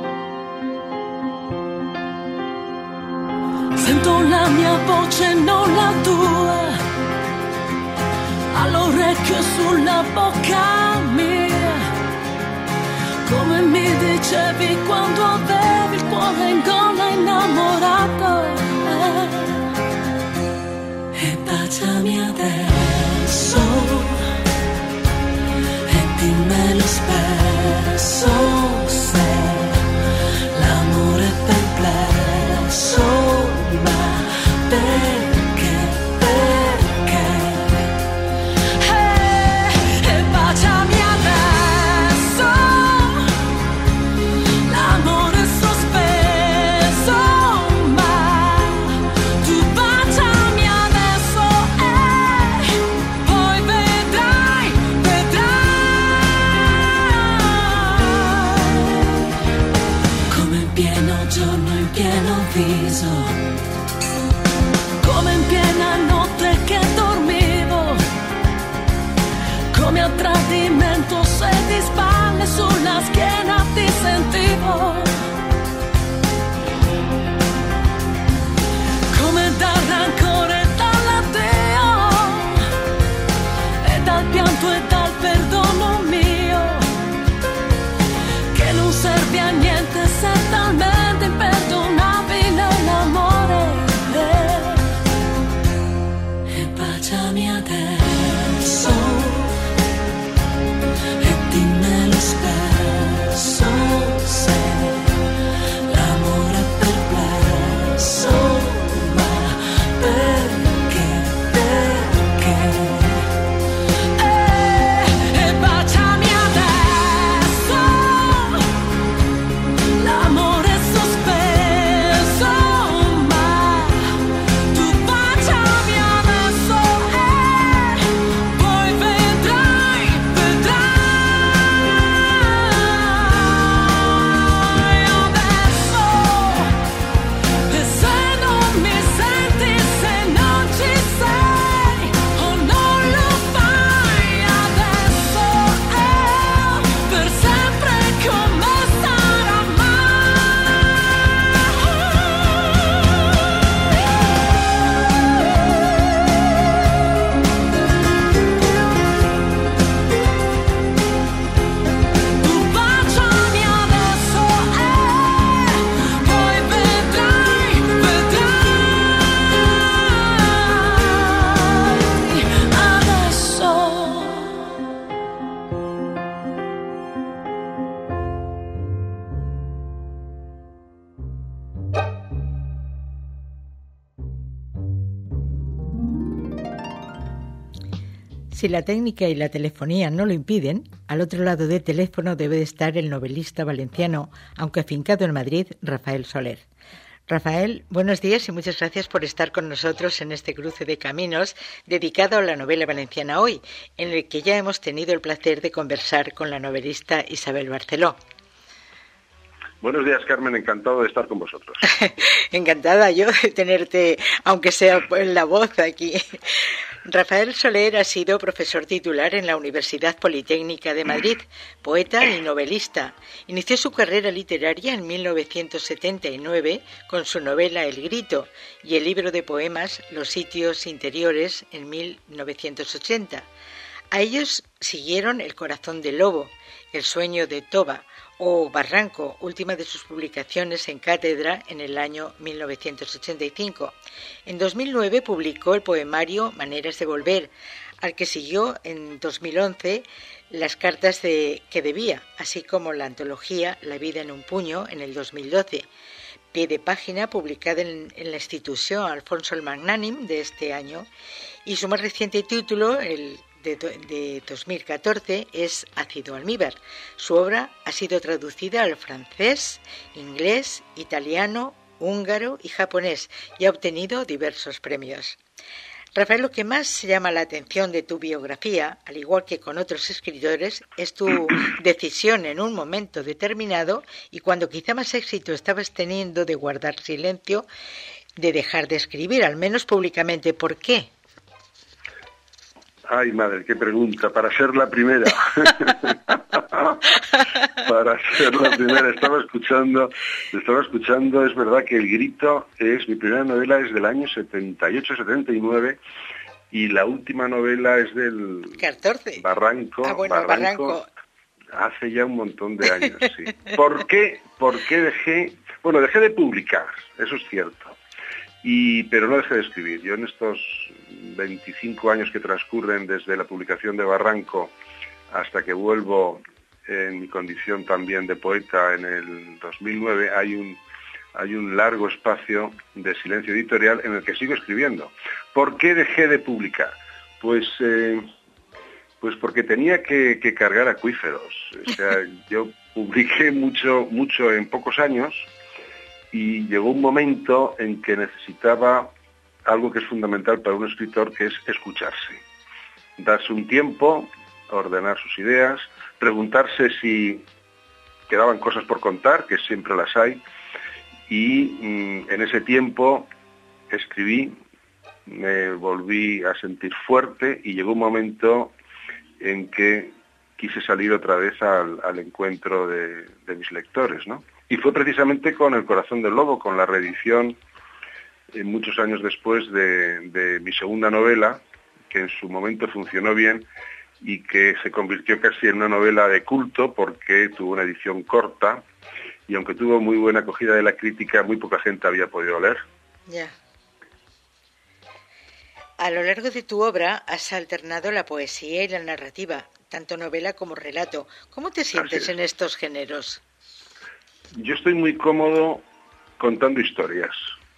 C: Sento la mia voce, non la tua, all'orecchio sulla bocca mia, come mi dicevi quando avevi il cuore in gola innamorato. E baciami adesso e dimmelo spesso se l'amore è perplesso, ma perché? E baciami adesso, l'amore è sospeso, ma tu baciami adesso e poi vedrai. in pieno viso, come in piena notte che dormivo, come a tradimento se di spalle sulla schiena ti sentivo, come dal rancore e dall'addio e dal pianto e dal perdono mio, che non serve a niente se è talmente imperdonabile l'amore. E baciami adesso e dimmelo spesso se l'amore è perplesso, ma perché? E baciami adesso, l'amore è sospeso, ma tu baciami adesso e poi vedrai adesso. E se non mi senti, se non ci sei o non lo fai adesso, per sempre come sarà mai. Tu baciami adesso e poi vedrai adesso.
D: Si la técnica y la telefonía no lo impiden, al otro lado del teléfono debe de estar el novelista valenciano, aunque afincado en Madrid, Rafael Soler. Rafael, buenos días y muchas gracias por estar con nosotros en este cruce de caminos dedicado a la novela valenciana hoy, en el que ya hemos tenido el placer de conversar con la novelista Isabel Barceló.
F: Buenos días, Carmen, encantado de estar con vosotros.
D: Encantada yo de tenerte, aunque sea en la voz aquí. Rafael Soler ha sido profesor titular en la Universidad Politécnica de Madrid, poeta y novelista. Inició su carrera literaria en 1979 con su novela El Grito y el libro de poemas Los sitios interiores en 1980. A ellos siguieron El corazón del lobo, El sueño de Toba o Barranco, última de sus publicaciones en cátedra en el año 1985. En 2009 publicó el poemario Maneras de volver, al que siguió en 2011 Las cartas que debía, así como la antología La vida en un puño en el 2012. Pie de página publicada en la institución Alfonso el Magnánime de este año, y su más reciente título, el de 2014, es Ácido almíbar. Su obra ha sido traducida al francés, inglés, italiano, húngaro y japonés y ha obtenido diversos premios. Rafael, lo que más llama la atención de tu biografía, al igual que con otros escritores, es tu decisión en un momento determinado y cuando quizá más éxito estabas teniendo de guardar silencio, de dejar de escribir, al menos públicamente. ¿Por qué?
F: Ay, madre, qué pregunta. Para ser la primera. Para ser la primera. Estaba escuchando. Es verdad que El Grito mi primera novela es del año 78-79 y la última novela es del
D: 14.
F: Barranco.
D: Barranco.
F: Hace ya un montón de años, sí. ¿Por qué dejé? Bueno, dejé de publicar, eso es cierto. Pero no dejé de escribir. Yo en estos 25 años que transcurren desde la publicación de Barranco hasta que vuelvo en mi condición también de poeta en el 2009, hay un largo espacio de silencio editorial en el que sigo escribiendo. ¿Por qué dejé de publicar? Pues porque tenía que cargar acuíferos. O sea, yo publiqué mucho en pocos años y llegó un momento en que necesitaba algo que es fundamental para un escritor, que es escucharse. Darse un tiempo, ordenar sus ideas, preguntarse si quedaban cosas por contar, que siempre las hay, y en ese tiempo escribí, me volví a sentir fuerte y llegó un momento en que quise salir otra vez al encuentro de mis lectores, ¿no? Y fue precisamente con El corazón del lobo, con la reedición muchos años después de mi segunda novela, que en su momento funcionó bien y que se convirtió casi en una novela de culto porque tuvo una edición corta y aunque tuvo muy buena acogida de la crítica, muy poca gente había podido leer.
D: Ya. A lo largo de tu obra has alternado la poesía y la narrativa, tanto novela como relato. ¿Cómo te sientes en estos géneros?
F: Yo estoy muy cómodo contando historias,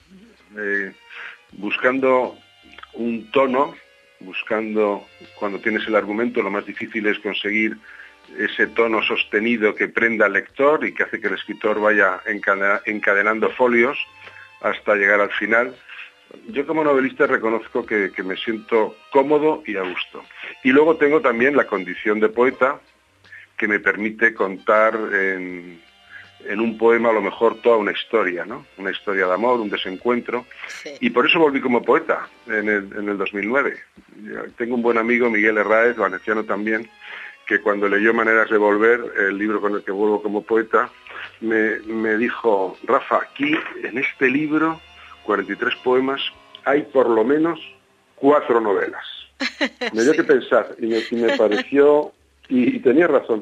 F: buscando un tono, buscando, cuando tienes el argumento, lo más difícil es conseguir ese tono sostenido que prenda al lector y que hace que el escritor vaya encadenando folios hasta llegar al final. Yo como novelista reconozco que me siento cómodo y a gusto. Y luego tengo también la condición de poeta que me permite contar en un poema a lo mejor toda una historia, ¿no? Una historia de amor, un desencuentro. Sí. Y por eso volví como poeta en el 2009. Tengo un buen amigo, Miguel Herráez, valenciano también, que cuando leyó Maneras de volver, el libro con el que vuelvo como poeta, me dijo, Rafa, aquí en este libro, 43 poemas, hay por lo menos 4 novelas. Me dio que pensar y me pareció, y tenía razón,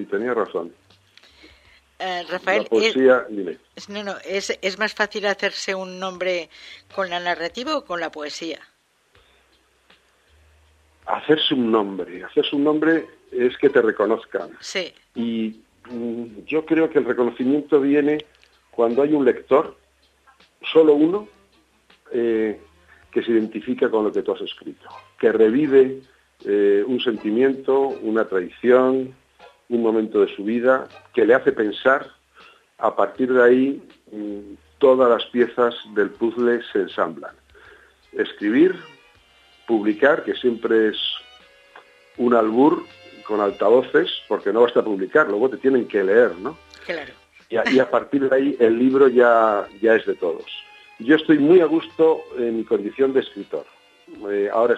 D: Rafael,
F: la poesía, dime.
D: ¿Es más fácil hacerse un nombre con la narrativa o con la poesía?
F: Hacerse un nombre es que te reconozcan.
D: Sí.
F: Y yo creo que el reconocimiento viene cuando hay un lector, solo uno, que se identifica con lo que tú has escrito, que revive un sentimiento, una tradición, un momento de su vida, que le hace pensar. A partir de ahí, todas las piezas del puzzle se ensamblan. Escribir, publicar, que siempre es un albur con altavoces, porque no basta publicar, luego te tienen que leer, ¿no?
D: Claro.
F: Y a partir de ahí el libro ya es de todos. Yo estoy muy a gusto en mi condición de escritor. Ahora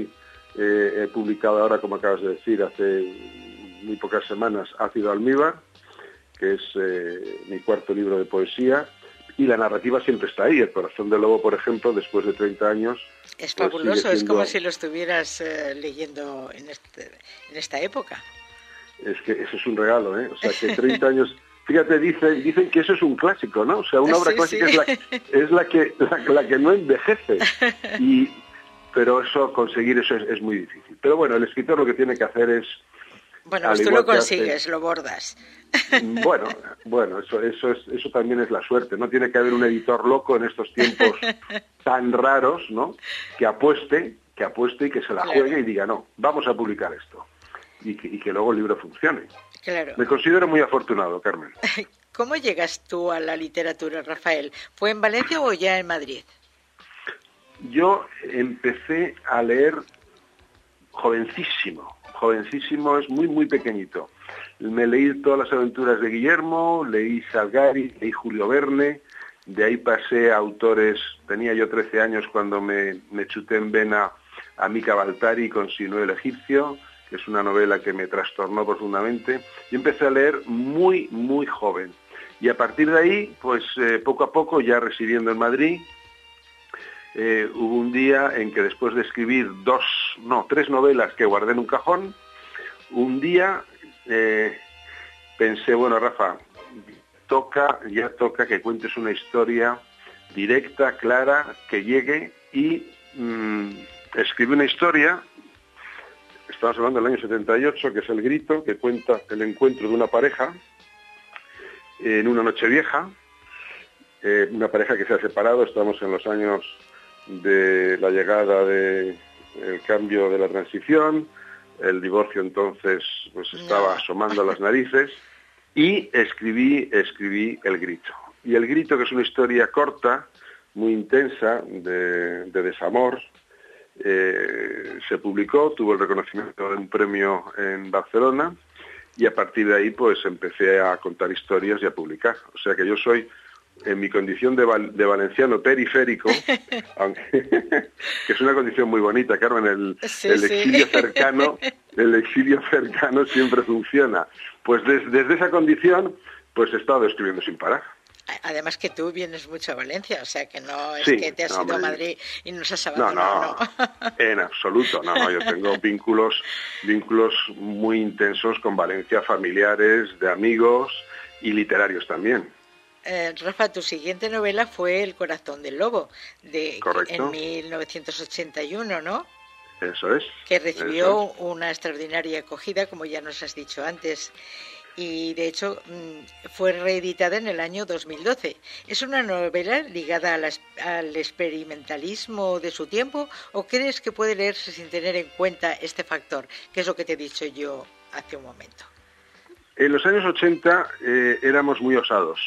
F: he publicado ahora, como acabas de decir, hace muy pocas semanas, Ácido Almíbar, que es mi cuarto libro de poesía, y la narrativa siempre está ahí. El corazón del lobo, por ejemplo, después de 30 años...
D: Es fabuloso, siendo... es como si lo estuvieras leyendo en esta época.
F: Es que eso es un regalo, ¿eh? O sea, que 30 años... Fíjate, dicen que eso es un clásico, ¿no? O sea, una obra clásica sí. es la que no envejece. Pero conseguir eso es muy difícil. Pero bueno, el escritor lo que tiene que hacer es...
D: Bueno, pues tú lo consigues, lo bordas.
F: Bueno, eso también es la suerte. No tiene que haber un editor loco en estos tiempos tan raros, ¿no? Que apueste y que se la juegue y diga, no, vamos a publicar esto. Y que luego el libro funcione.
D: Claro.
F: Me considero muy afortunado, Carmen.
D: ¿Cómo llegas tú a la literatura, Rafael? ¿Fue en Valencia o ya en Madrid?
F: Yo empecé a leer jovencísimo, es muy, muy pequeñito. Me leí todas las aventuras de Guillermo, leí Salgari, leí Julio Verne, de ahí pasé a autores, tenía yo 13 años cuando me chuté en vena a Mika Baltari con Sinué el egipcio, que es una novela que me trastornó profundamente, y empecé a leer muy, muy joven. Y a partir de ahí, pues poco a poco, ya residiendo en Madrid, hubo un día en que después de escribir 3 novelas que guardé en un cajón, un día pensé, bueno, Rafa, ya toca que cuentes una historia directa, clara, que llegue, y escribí una historia. Estamos hablando del año 78, que es El grito, que cuenta el encuentro de una pareja en una noche vieja, una pareja que se ha separado. Estamos en los años de la llegada del cambio de la transición, el divorcio entonces pues estaba asomando a las narices, y escribí El grito. Y El grito, que es una historia corta, muy intensa, de desamor, se publicó, tuvo el reconocimiento de un premio en Barcelona, y a partir de ahí pues empecé a contar historias y a publicar. O sea que yo soy en mi condición de valenciano periférico, aunque, que es una condición muy bonita, Carmen, el exilio cercano, siempre funciona. Pues desde esa condición, pues he estado escribiendo sin parar.
D: Además que tú vienes mucho a Valencia, o sea que no es que te has ido a Madrid y nos has abandonado.
F: No, en absoluto, no, yo tengo vínculos muy intensos con Valencia, familiares, de amigos y literarios también.
D: Rafa, tu siguiente novela fue El corazón del lobo,
F: Correcto.
D: En 1981, ¿no?
F: Eso es.
D: Que recibió una extraordinaria acogida, como ya nos has dicho antes. Y de hecho fue reeditada en el año 2012. ¿Es una novela ligada al experimentalismo de su tiempo o crees que puede leerse sin tener en cuenta este factor, que es lo que te he dicho yo hace un momento?
F: En los años 80 éramos muy osados.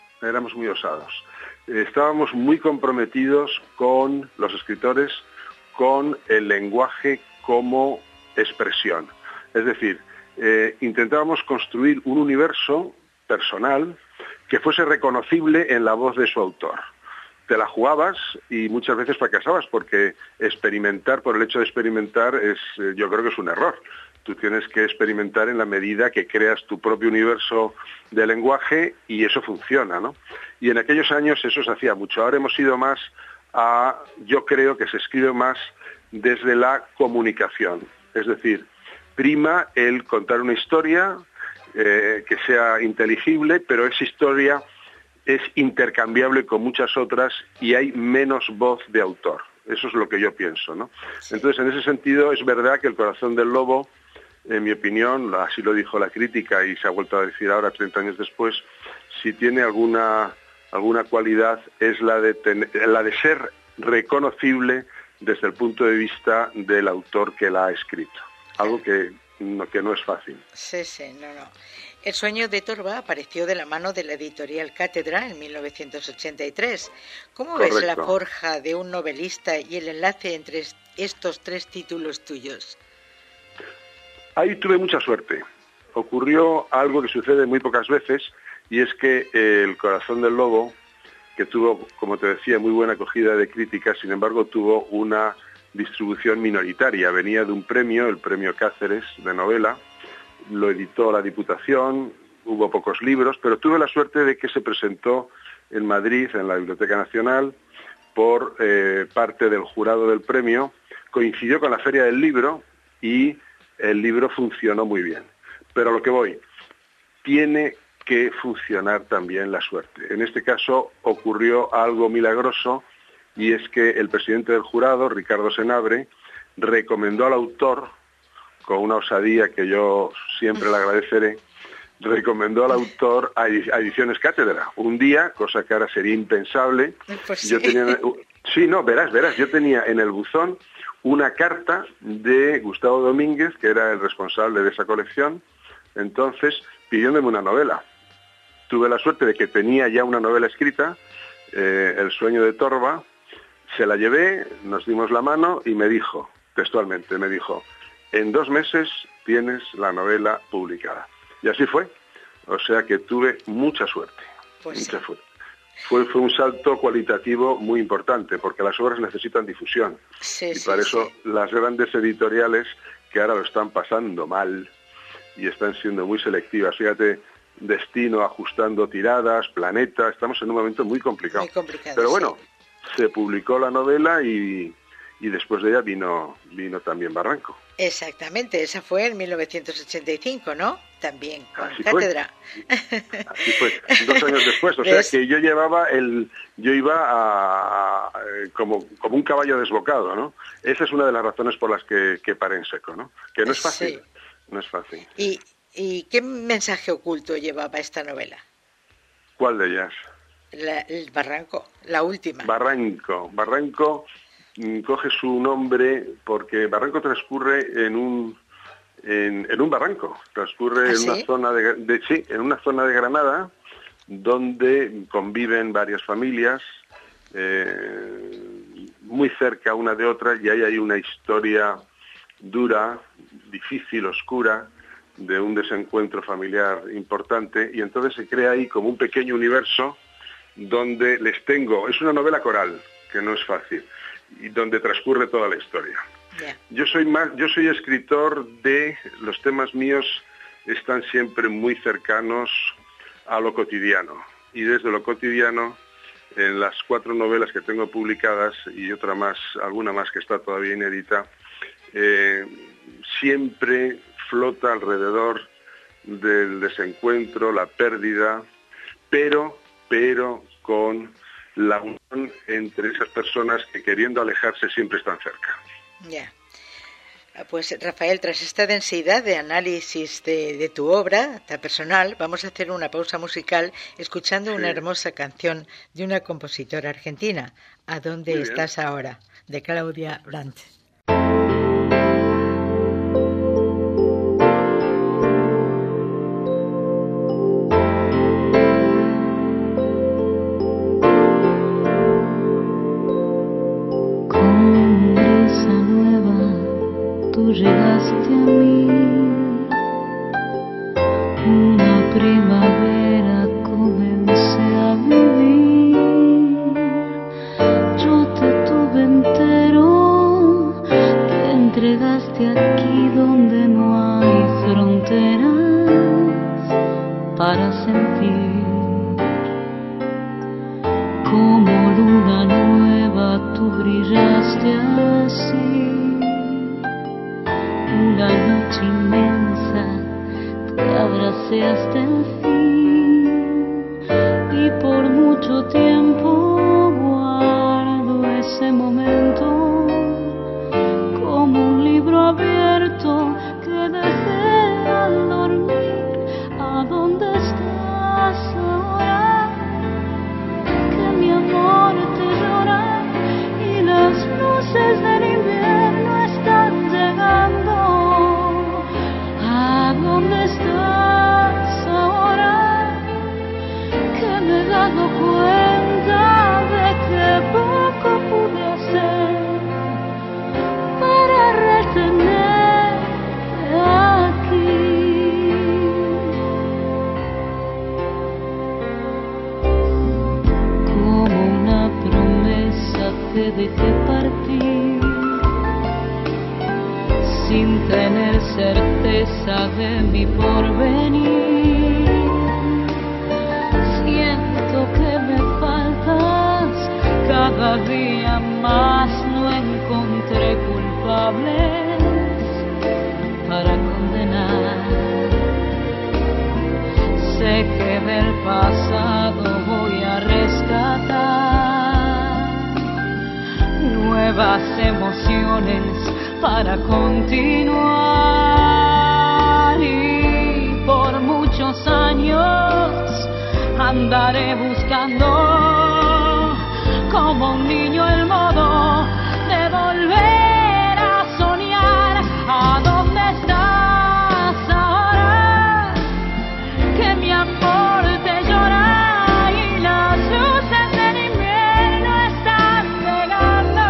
F: Estábamos muy comprometidos con los escritores, con el lenguaje como expresión. Es decir, intentábamos construir un universo personal que fuese reconocible en la voz de su autor. Te la jugabas y muchas veces fracasabas porque experimentar por el hecho de experimentar yo creo que es un error. Tú tienes que experimentar en la medida que creas tu propio universo de lenguaje y eso funciona, ¿no? Y en aquellos años eso se hacía mucho. Ahora hemos ido más yo creo que se escribe más desde la comunicación. Es decir, prima el contar una historia que sea inteligible, pero esa historia es intercambiable con muchas otras y hay menos voz de autor. Eso es lo que yo pienso, ¿no? Sí. Entonces, en ese sentido, es verdad que El corazón del lobo, en mi opinión, así lo dijo la crítica y se ha vuelto a decir ahora, 30 años después, si tiene alguna cualidad es la de ser reconocible desde el punto de vista del autor que la ha escrito. Algo que no es fácil.
D: Sí, no. El sueño de Torba apareció de la mano de la editorial Cátedra en 1983. ¿Cómo
F: Correcto.
D: ves la forja de un novelista y el enlace entre estos 3 títulos tuyos?
F: Ahí tuve mucha suerte. Ocurrió algo que sucede muy pocas veces y es que El corazón del lobo, que tuvo, como te decía, muy buena acogida de críticas, sin embargo tuvo una distribución minoritaria. Venía de un premio, el premio Cáceres de novela, lo editó la Diputación, hubo pocos libros, pero tuve la suerte de que se presentó en Madrid, en la Biblioteca Nacional, por parte del jurado del premio, coincidió con la Feria del Libro y el libro funcionó muy bien. Pero a lo que voy, tiene que funcionar también la suerte. En este caso ocurrió algo milagroso y es que el presidente del jurado, Ricardo Senabre, recomendó al autor, con una osadía que yo siempre le agradeceré, recomendó al autor a Ediciones Cátedra. Un día, cosa que ahora sería impensable,
D: pues sí.
F: Yo tenía... Sí, no, verás, yo tenía en el buzón una carta de Gustavo Domínguez, que era el responsable de esa colección, entonces pidiéndome una novela. Tuve la suerte de que tenía ya una novela escrita, El sueño de Torba, se la llevé, nos dimos la mano y me dijo, textualmente, en 2 meses tienes la novela publicada. Y así fue. O sea que tuve mucha suerte.
D: Pues
F: mucha
D: sí.
F: suerte. Fue un salto cualitativo muy importante, porque las obras necesitan difusión.
D: Sí,
F: y para eso las grandes editoriales, que ahora lo están pasando mal y están siendo muy selectivas. Fíjate, Destino ajustando tiradas, Planeta, estamos en un momento muy complicado. Pero bueno, se publicó la novela y después de ella vino también Barranco.
D: Exactamente, esa fue en 1985, ¿no? También con
F: Así
D: Cátedra.
F: Así fue, 2 años después. O sea que yo iba como un caballo desbocado, ¿no? Esa es una de las razones por las que paré en seco, ¿no? Que no es fácil, no es fácil.
D: ¿Y qué mensaje oculto llevaba esta novela?
F: ¿Cuál de ellas?
D: El Barranco, la última.
F: Barranco coge su nombre porque Barranco transcurre en un barranco, transcurre en una zona en una zona de Granada donde conviven varias familias muy cerca una de otra y ahí hay una historia dura, difícil, oscura, de un desencuentro familiar importante y entonces se crea ahí como un pequeño universo donde les tengo, es una novela coral, que no es fácil, y donde transcurre toda la historia.
D: Yeah.
F: Yo soy escritor de, los temas míos están siempre muy cercanos a lo cotidiano, y desde lo cotidiano, en las 4 novelas que tengo publicadas, y otra más, alguna más que está todavía inédita, siempre flota alrededor del desencuentro, la pérdida, pero con la unión entre esas personas que, queriendo alejarse, siempre están cerca.
D: Ya. Pues Rafael, tras esta densidad de análisis de tu obra tan personal, vamos a hacer una pausa musical escuchando una hermosa canción de una compositora argentina, ¿A dónde estás ahora?, de Claudia Brandt.
G: Llegaste a mí, una primavera comencé a vivir. Yo te tuve entero, te entregaste aquí donde no hay fronteras para sentir. Como luna nueva tú brillaste así. Una noche inmensa te abracé hasta el fin, y por mucho tiempo guardo ese momento como un libro abierto que dejé al dormir. ¿A dónde estás ahora? Que mi amor te llora y las luces del invierno están llegando. ¿Dónde estás ahora? Que me he dado cuenta de que poco pude hacer para retenerte aquí. Como una promesa te dejé partir, sin tener certeza de mi porvenir. Siento que me faltas cada día más, no encontré culpables para condenar. Sé que del pasado voy a rescatar nuevas emociones para continuar, y por muchos años andaré buscando como un niño el modo de volver a soñar. ¿A dónde estás ahora? Que mi amor te llora y las luces del invierno están llegando.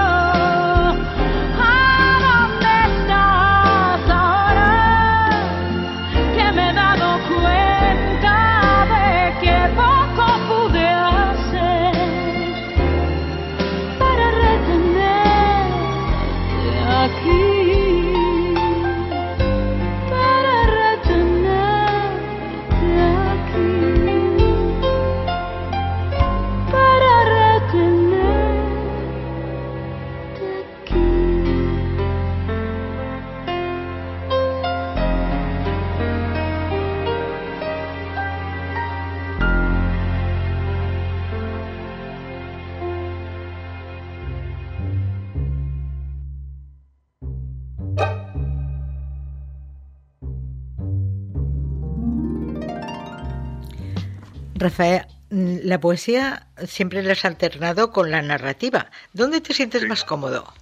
D: Rafael, la poesía siempre la has alternado con la narrativa. ¿Dónde te sientes más cómodo?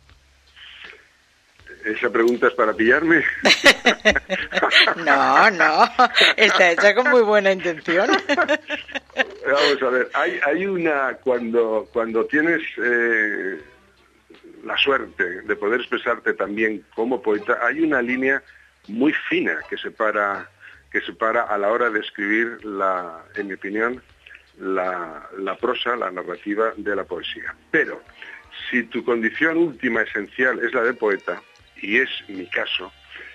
F: ¿Esa pregunta es para pillarme?
D: No, está hecha con muy buena intención.
F: Vamos a ver, hay una, cuando tienes la suerte de poder expresarte también como poeta, hay una línea muy fina que separa a la hora de escribir, en mi opinión, la prosa, la narrativa de la poesía. Pero si tu condición última esencial es la de poeta, y es mi caso,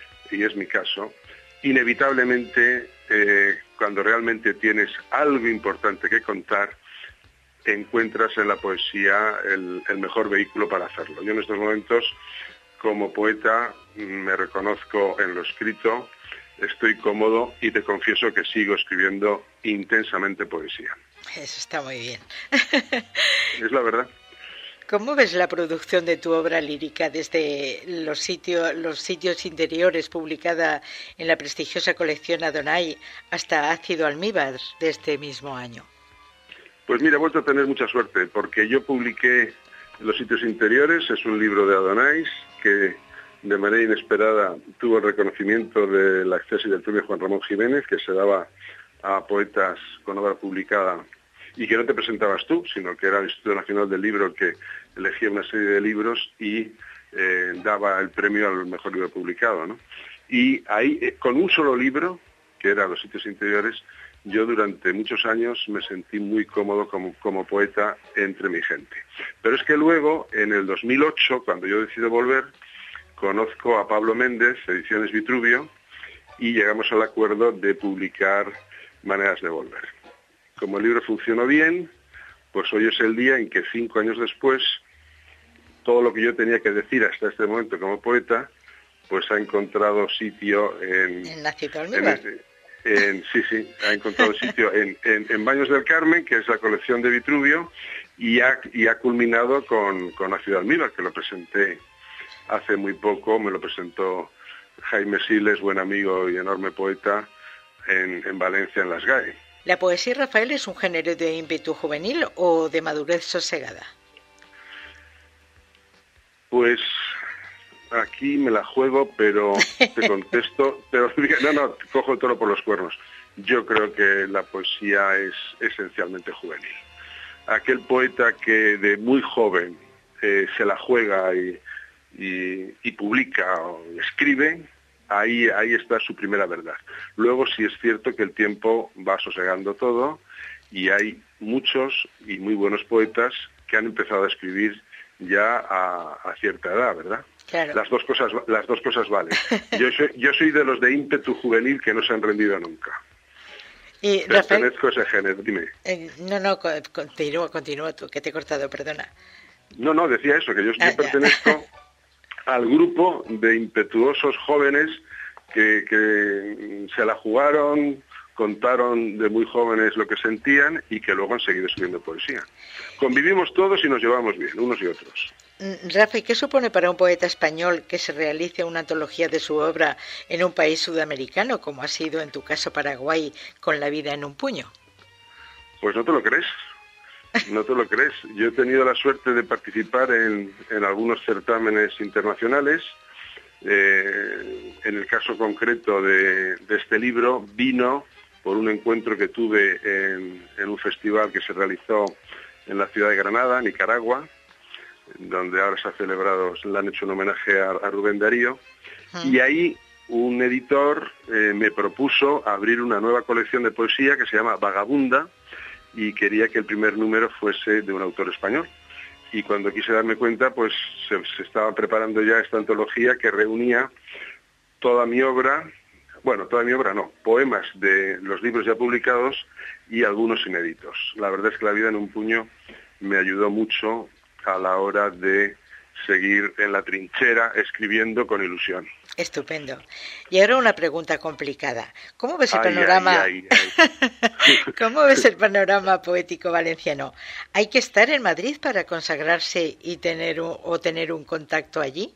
F: inevitablemente cuando realmente tienes algo importante que contar, encuentras en la poesía el mejor vehículo para hacerlo. Yo en estos momentos, como poeta, me reconozco en lo escrito, estoy cómodo y te confieso que sigo escribiendo intensamente poesía.
D: Eso está muy bien.
F: Es la verdad.
D: ¿Cómo ves la producción de tu obra lírica desde los sitios interiores publicada en la prestigiosa colección Adonai hasta Ácido Almíbar de este mismo año?
F: Pues mira, he vuelto a tener mucha suerte porque yo publiqué Los sitios interiores, es un libro de Adonai que de manera inesperada tuvo el reconocimiento de la acceso del premio Juan Ramón Jiménez, que se daba a poetas con obra publicada y que no te presentabas tú, sino que era el Instituto Nacional del Libro el que elegía una serie de libros y daba el premio al mejor libro publicado, ¿no? Y ahí, con un solo libro, que era Los sitios interiores, yo durante muchos años me sentí muy cómodo como poeta entre mi gente. Pero es que luego, en el 2008, cuando yo decido volver, conozco a Pablo Méndez, Ediciones Vitruvio, y llegamos al acuerdo de publicar Maneras de Volver. Como el libro funcionó bien, pues hoy es el día en que 5 años después, todo lo que yo tenía que decir hasta este momento como poeta, pues ha encontrado sitio en
D: Ácido Almíbar.
F: Sí, ha encontrado sitio en Baños del Carmen, que es la colección de Vitruvio, y ha culminado con Ácido Almíbar, que lo presenté hace muy poco, me lo presentó Jaime Siles, buen amigo y enorme poeta, en Valencia, en las GAE.
D: ¿La poesía, Rafael, es un género de ímpetu juvenil o de madurez sosegada?
F: Pues aquí me la juego, pero te contesto, pero no, cojo el toro por los cuernos. Yo creo que la poesía es esencialmente juvenil. Aquel poeta que de muy joven se la juega y publica o escribe, ahí está su primera verdad. Luego sí es cierto que el tiempo va sosegando todo y hay muchos y muy buenos poetas que han empezado a escribir ya a cierta edad, ¿verdad?
D: Claro.
F: Las dos cosas valen. Yo soy de los de ímpetu juvenil que no se han rendido nunca.
D: Y Rafael,
F: pertenezco a ese género, dime.
D: Continúa tú, que te he cortado, perdona.
F: No, decía eso, que yo pertenezco al grupo de impetuosos jóvenes que se la jugaron, contaron de muy jóvenes lo que sentían y que luego han seguido escribiendo poesía. Convivimos todos y nos llevamos bien, unos y otros.
D: Rafa, ¿y qué supone para un poeta español que se realice una antología de su obra en un país sudamericano, como ha sido en tu caso Paraguay, con La vida en un puño?
F: Pues no te lo crees. No te lo crees. Yo he tenido la suerte de participar en algunos certámenes internacionales. En el caso concreto de este libro, vino por un encuentro que tuve en un festival que se realizó en la ciudad de Granada, Nicaragua, donde ahora se ha celebrado, le han hecho un homenaje a Rubén Darío, y ahí un editor me propuso abrir una nueva colección de poesía que se llama Vagabunda, y quería que el primer número fuese de un autor español. Y cuando quise darme cuenta, pues se estaba preparando ya esta antología que reunía toda mi obra no, poemas de los libros ya publicados y algunos inéditos. La verdad es que La vida en un puño me ayudó mucho a la hora de seguir en la trinchera escribiendo con ilusión.
D: Estupendo. Y ahora una pregunta complicada. ¿Cómo ves el panorama? ¿Cómo ves el panorama poético valenciano? ¿Hay que estar en Madrid para consagrarse y tener un contacto allí?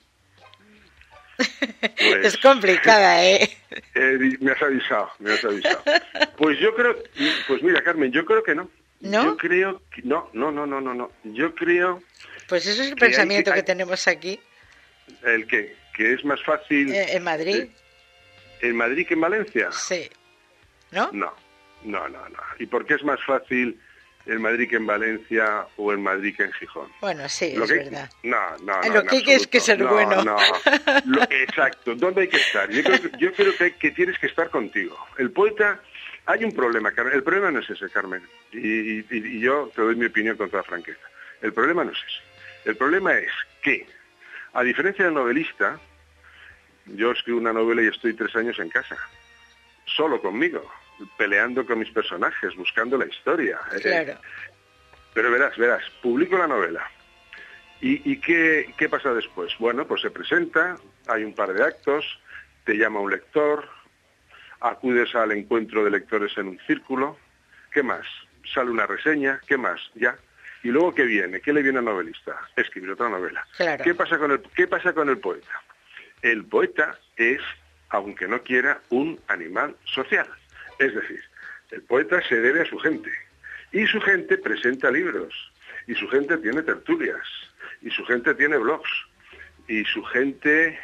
D: Pues, es complicada, ¿eh?
F: Me has avisado. Pues yo creo, pues mira, Carmen, yo creo que no.
D: ¿No?
F: Yo creo que no. Yo creo.
D: Pues eso es el pensamiento que tenemos aquí.
F: ¿El qué? ¿Que es más fácil
D: en Madrid?
F: ¿En Madrid que en Valencia?
D: Sí. ¿No?
F: No. ¿Y por qué es más fácil en Madrid que en Valencia o en Madrid que en Gijón?
D: Bueno, sí, es verdad.
F: No.
D: Lo que hay que es que ser bueno.
F: Exacto. ¿Dónde hay que estar? Yo creo que tienes que estar contigo. El poeta, Hay un problema, Carmen. El problema no es ese, Carmen. Y yo te doy mi opinión con toda franqueza. El problema no es ese. El problema es que, a diferencia del novelista, yo escribo una novela y estoy 3 años en casa, solo conmigo, peleando con mis personajes, buscando la historia.
D: Claro.
F: Pero verás, publico la novela. ¿Y qué pasa después? Bueno, pues se presenta, hay un par de actos, te llama un lector, acudes al encuentro de lectores en un círculo, ¿qué más? Sale una reseña, ¿qué más? Ya. ¿Y luego qué viene? ¿Qué le viene al novelista? Escribir otra novela.
D: Claro.
F: ¿Qué pasa con el poeta? El poeta es, aunque no quiera, un animal social. Es decir, el poeta se debe a su gente. Y su gente presenta libros. Y su gente tiene tertulias. Y su gente tiene blogs. Y su gente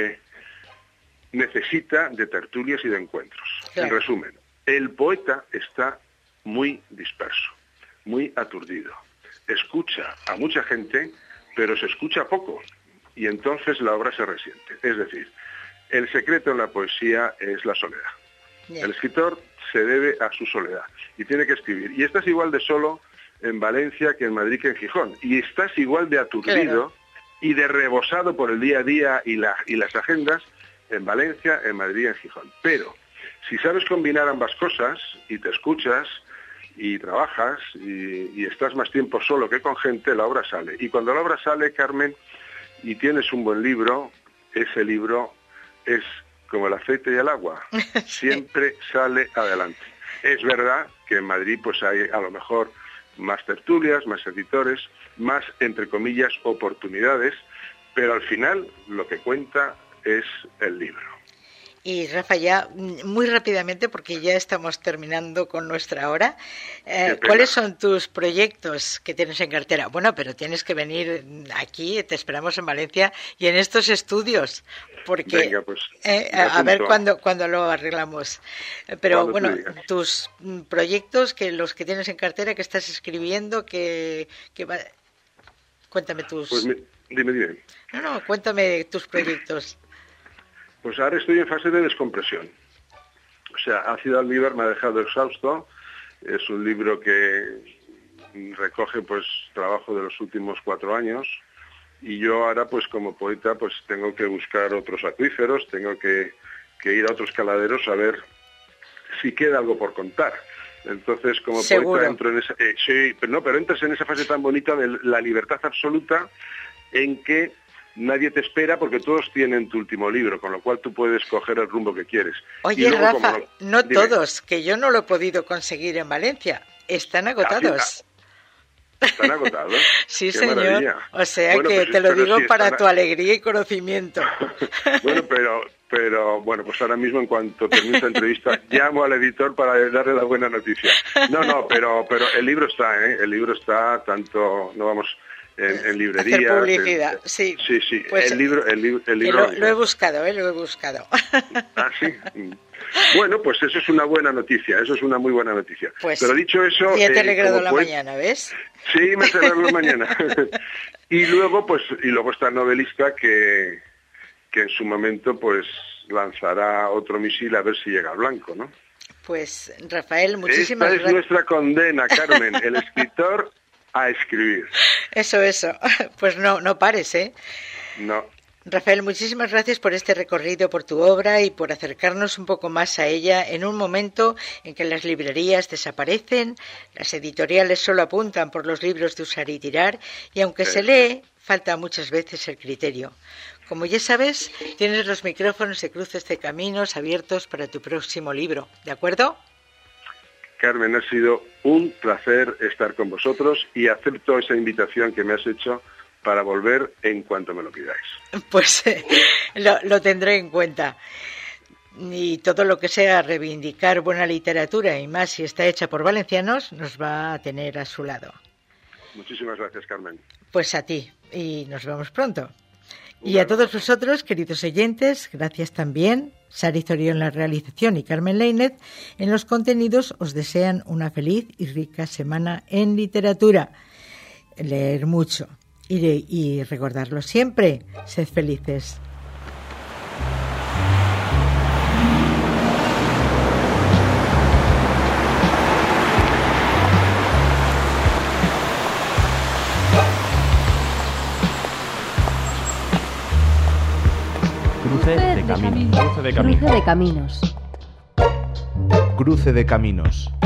F: necesita de tertulias y de encuentros. Claro. En resumen, el poeta está muy disperso, muy aturdido. Escucha a mucha gente, pero se escucha poco. Y entonces la obra se resiente. Es decir, el secreto en la poesía es la soledad. Bien. El escritor se debe a su soledad y tiene que escribir. Y estás igual de solo en Valencia que en Madrid que en Gijón. Y estás igual de aturdido, claro, y de rebosado por el día a día y las agendas en Valencia, en Madrid y en Gijón. Pero si sabes combinar ambas cosas y te escuchas y trabajas y estás más tiempo solo que con gente, la obra sale. Y cuando la obra sale, Carmen, y tienes un buen libro, ese libro es como el aceite y el agua, siempre sale adelante. Es verdad que en Madrid pues hay a lo mejor más tertulias, más editores, más, entre comillas, oportunidades, pero al final lo que cuenta es el libro.
D: Y Rafa, ya muy rápidamente, porque ya estamos terminando con nuestra hora, ¿cuáles son tus proyectos que tienes en cartera? Bueno, pero tienes que venir aquí, te esperamos en Valencia y en estos estudios, porque
F: venga, pues,
D: a ver cuándo lo arreglamos. Pero bueno, tus proyectos, que los que tienes en cartera, que estás escribiendo, cuéntame tus...
F: Pues dime.
D: No, cuéntame tus proyectos.
F: Pues ahora estoy en fase de descompresión. O sea, Ácido Almíbar me ha dejado exhausto. Es un libro que recoge pues trabajo de los últimos 4 años. Y yo ahora, pues como poeta, pues tengo que buscar otros acuíferos, tengo que ir a otros caladeros a ver si queda algo por contar. Entonces, como
D: ¿seguro?
F: Poeta entro en esa... pero entras en esa fase tan bonita de la libertad absoluta en que nadie te espera porque todos tienen tu último libro, con lo cual tú puedes coger el rumbo que quieres.
D: Oye, luego, Rafa, no todos, que yo no lo he podido conseguir en Valencia. Están agotados.
F: ¿Están agotados?
D: Sí,
F: Qué
D: señor.
F: Maravilla.
D: O sea
F: bueno,
D: que
F: pues,
D: te lo digo
F: sí,
D: para tu alegría y conocimiento.
F: Bueno, pero bueno, pues ahora mismo en cuanto termine esta entrevista llamo al editor para darle la buena noticia. No, pero el libro está, El libro está tanto, no vamos... En librerías.
D: Hacer publicidad, sí.
F: Sí.
D: Pues,
F: el libro.
D: Lo he buscado, lo he buscado.
F: Ah, sí. Bueno, pues eso es una buena noticia, eso es una muy buena noticia.
D: Pues,
F: pero dicho eso...
D: Ya te he alegrado la mañana, ¿ves?
F: Sí, me he alegrado la mañana. Y luego está el novelista que en su momento pues lanzará otro misil a ver si llega al blanco, ¿no?
D: Pues, Rafael, muchísimas gracias.
F: Esta es nuestra condena, Carmen, el escritor a escribir.
D: Eso. Pues no pares, ¿eh?
F: No.
D: Rafael, muchísimas gracias por este recorrido por tu obra y por acercarnos un poco más a ella en un momento en que las librerías desaparecen, las editoriales solo apuntan por los libros de usar y tirar, y aunque se lee, falta muchas veces el criterio. Como ya sabes, tienes los micrófonos de Cruces de Caminos abiertos para tu próximo libro, ¿de acuerdo?
F: Carmen, ha sido un placer estar con vosotros y acepto esa invitación que me has hecho para volver en cuanto me lo pidáis.
D: Pues lo tendré en cuenta. Y todo lo que sea reivindicar buena literatura, y más si está hecha por valencianos, nos va a tener a su lado.
F: Muchísimas gracias, Carmen.
D: Pues a ti, y nos vemos pronto. Y a todos vosotros, queridos oyentes, gracias también. Sari Zorio en la realización y Carmen Lainez en los contenidos os desean una feliz y rica semana en literatura. Leer mucho y recordarlo siempre. Sed felices.
A: caminos. Cruce de caminos.
H: Cruce de caminos.
B: Cruce de caminos.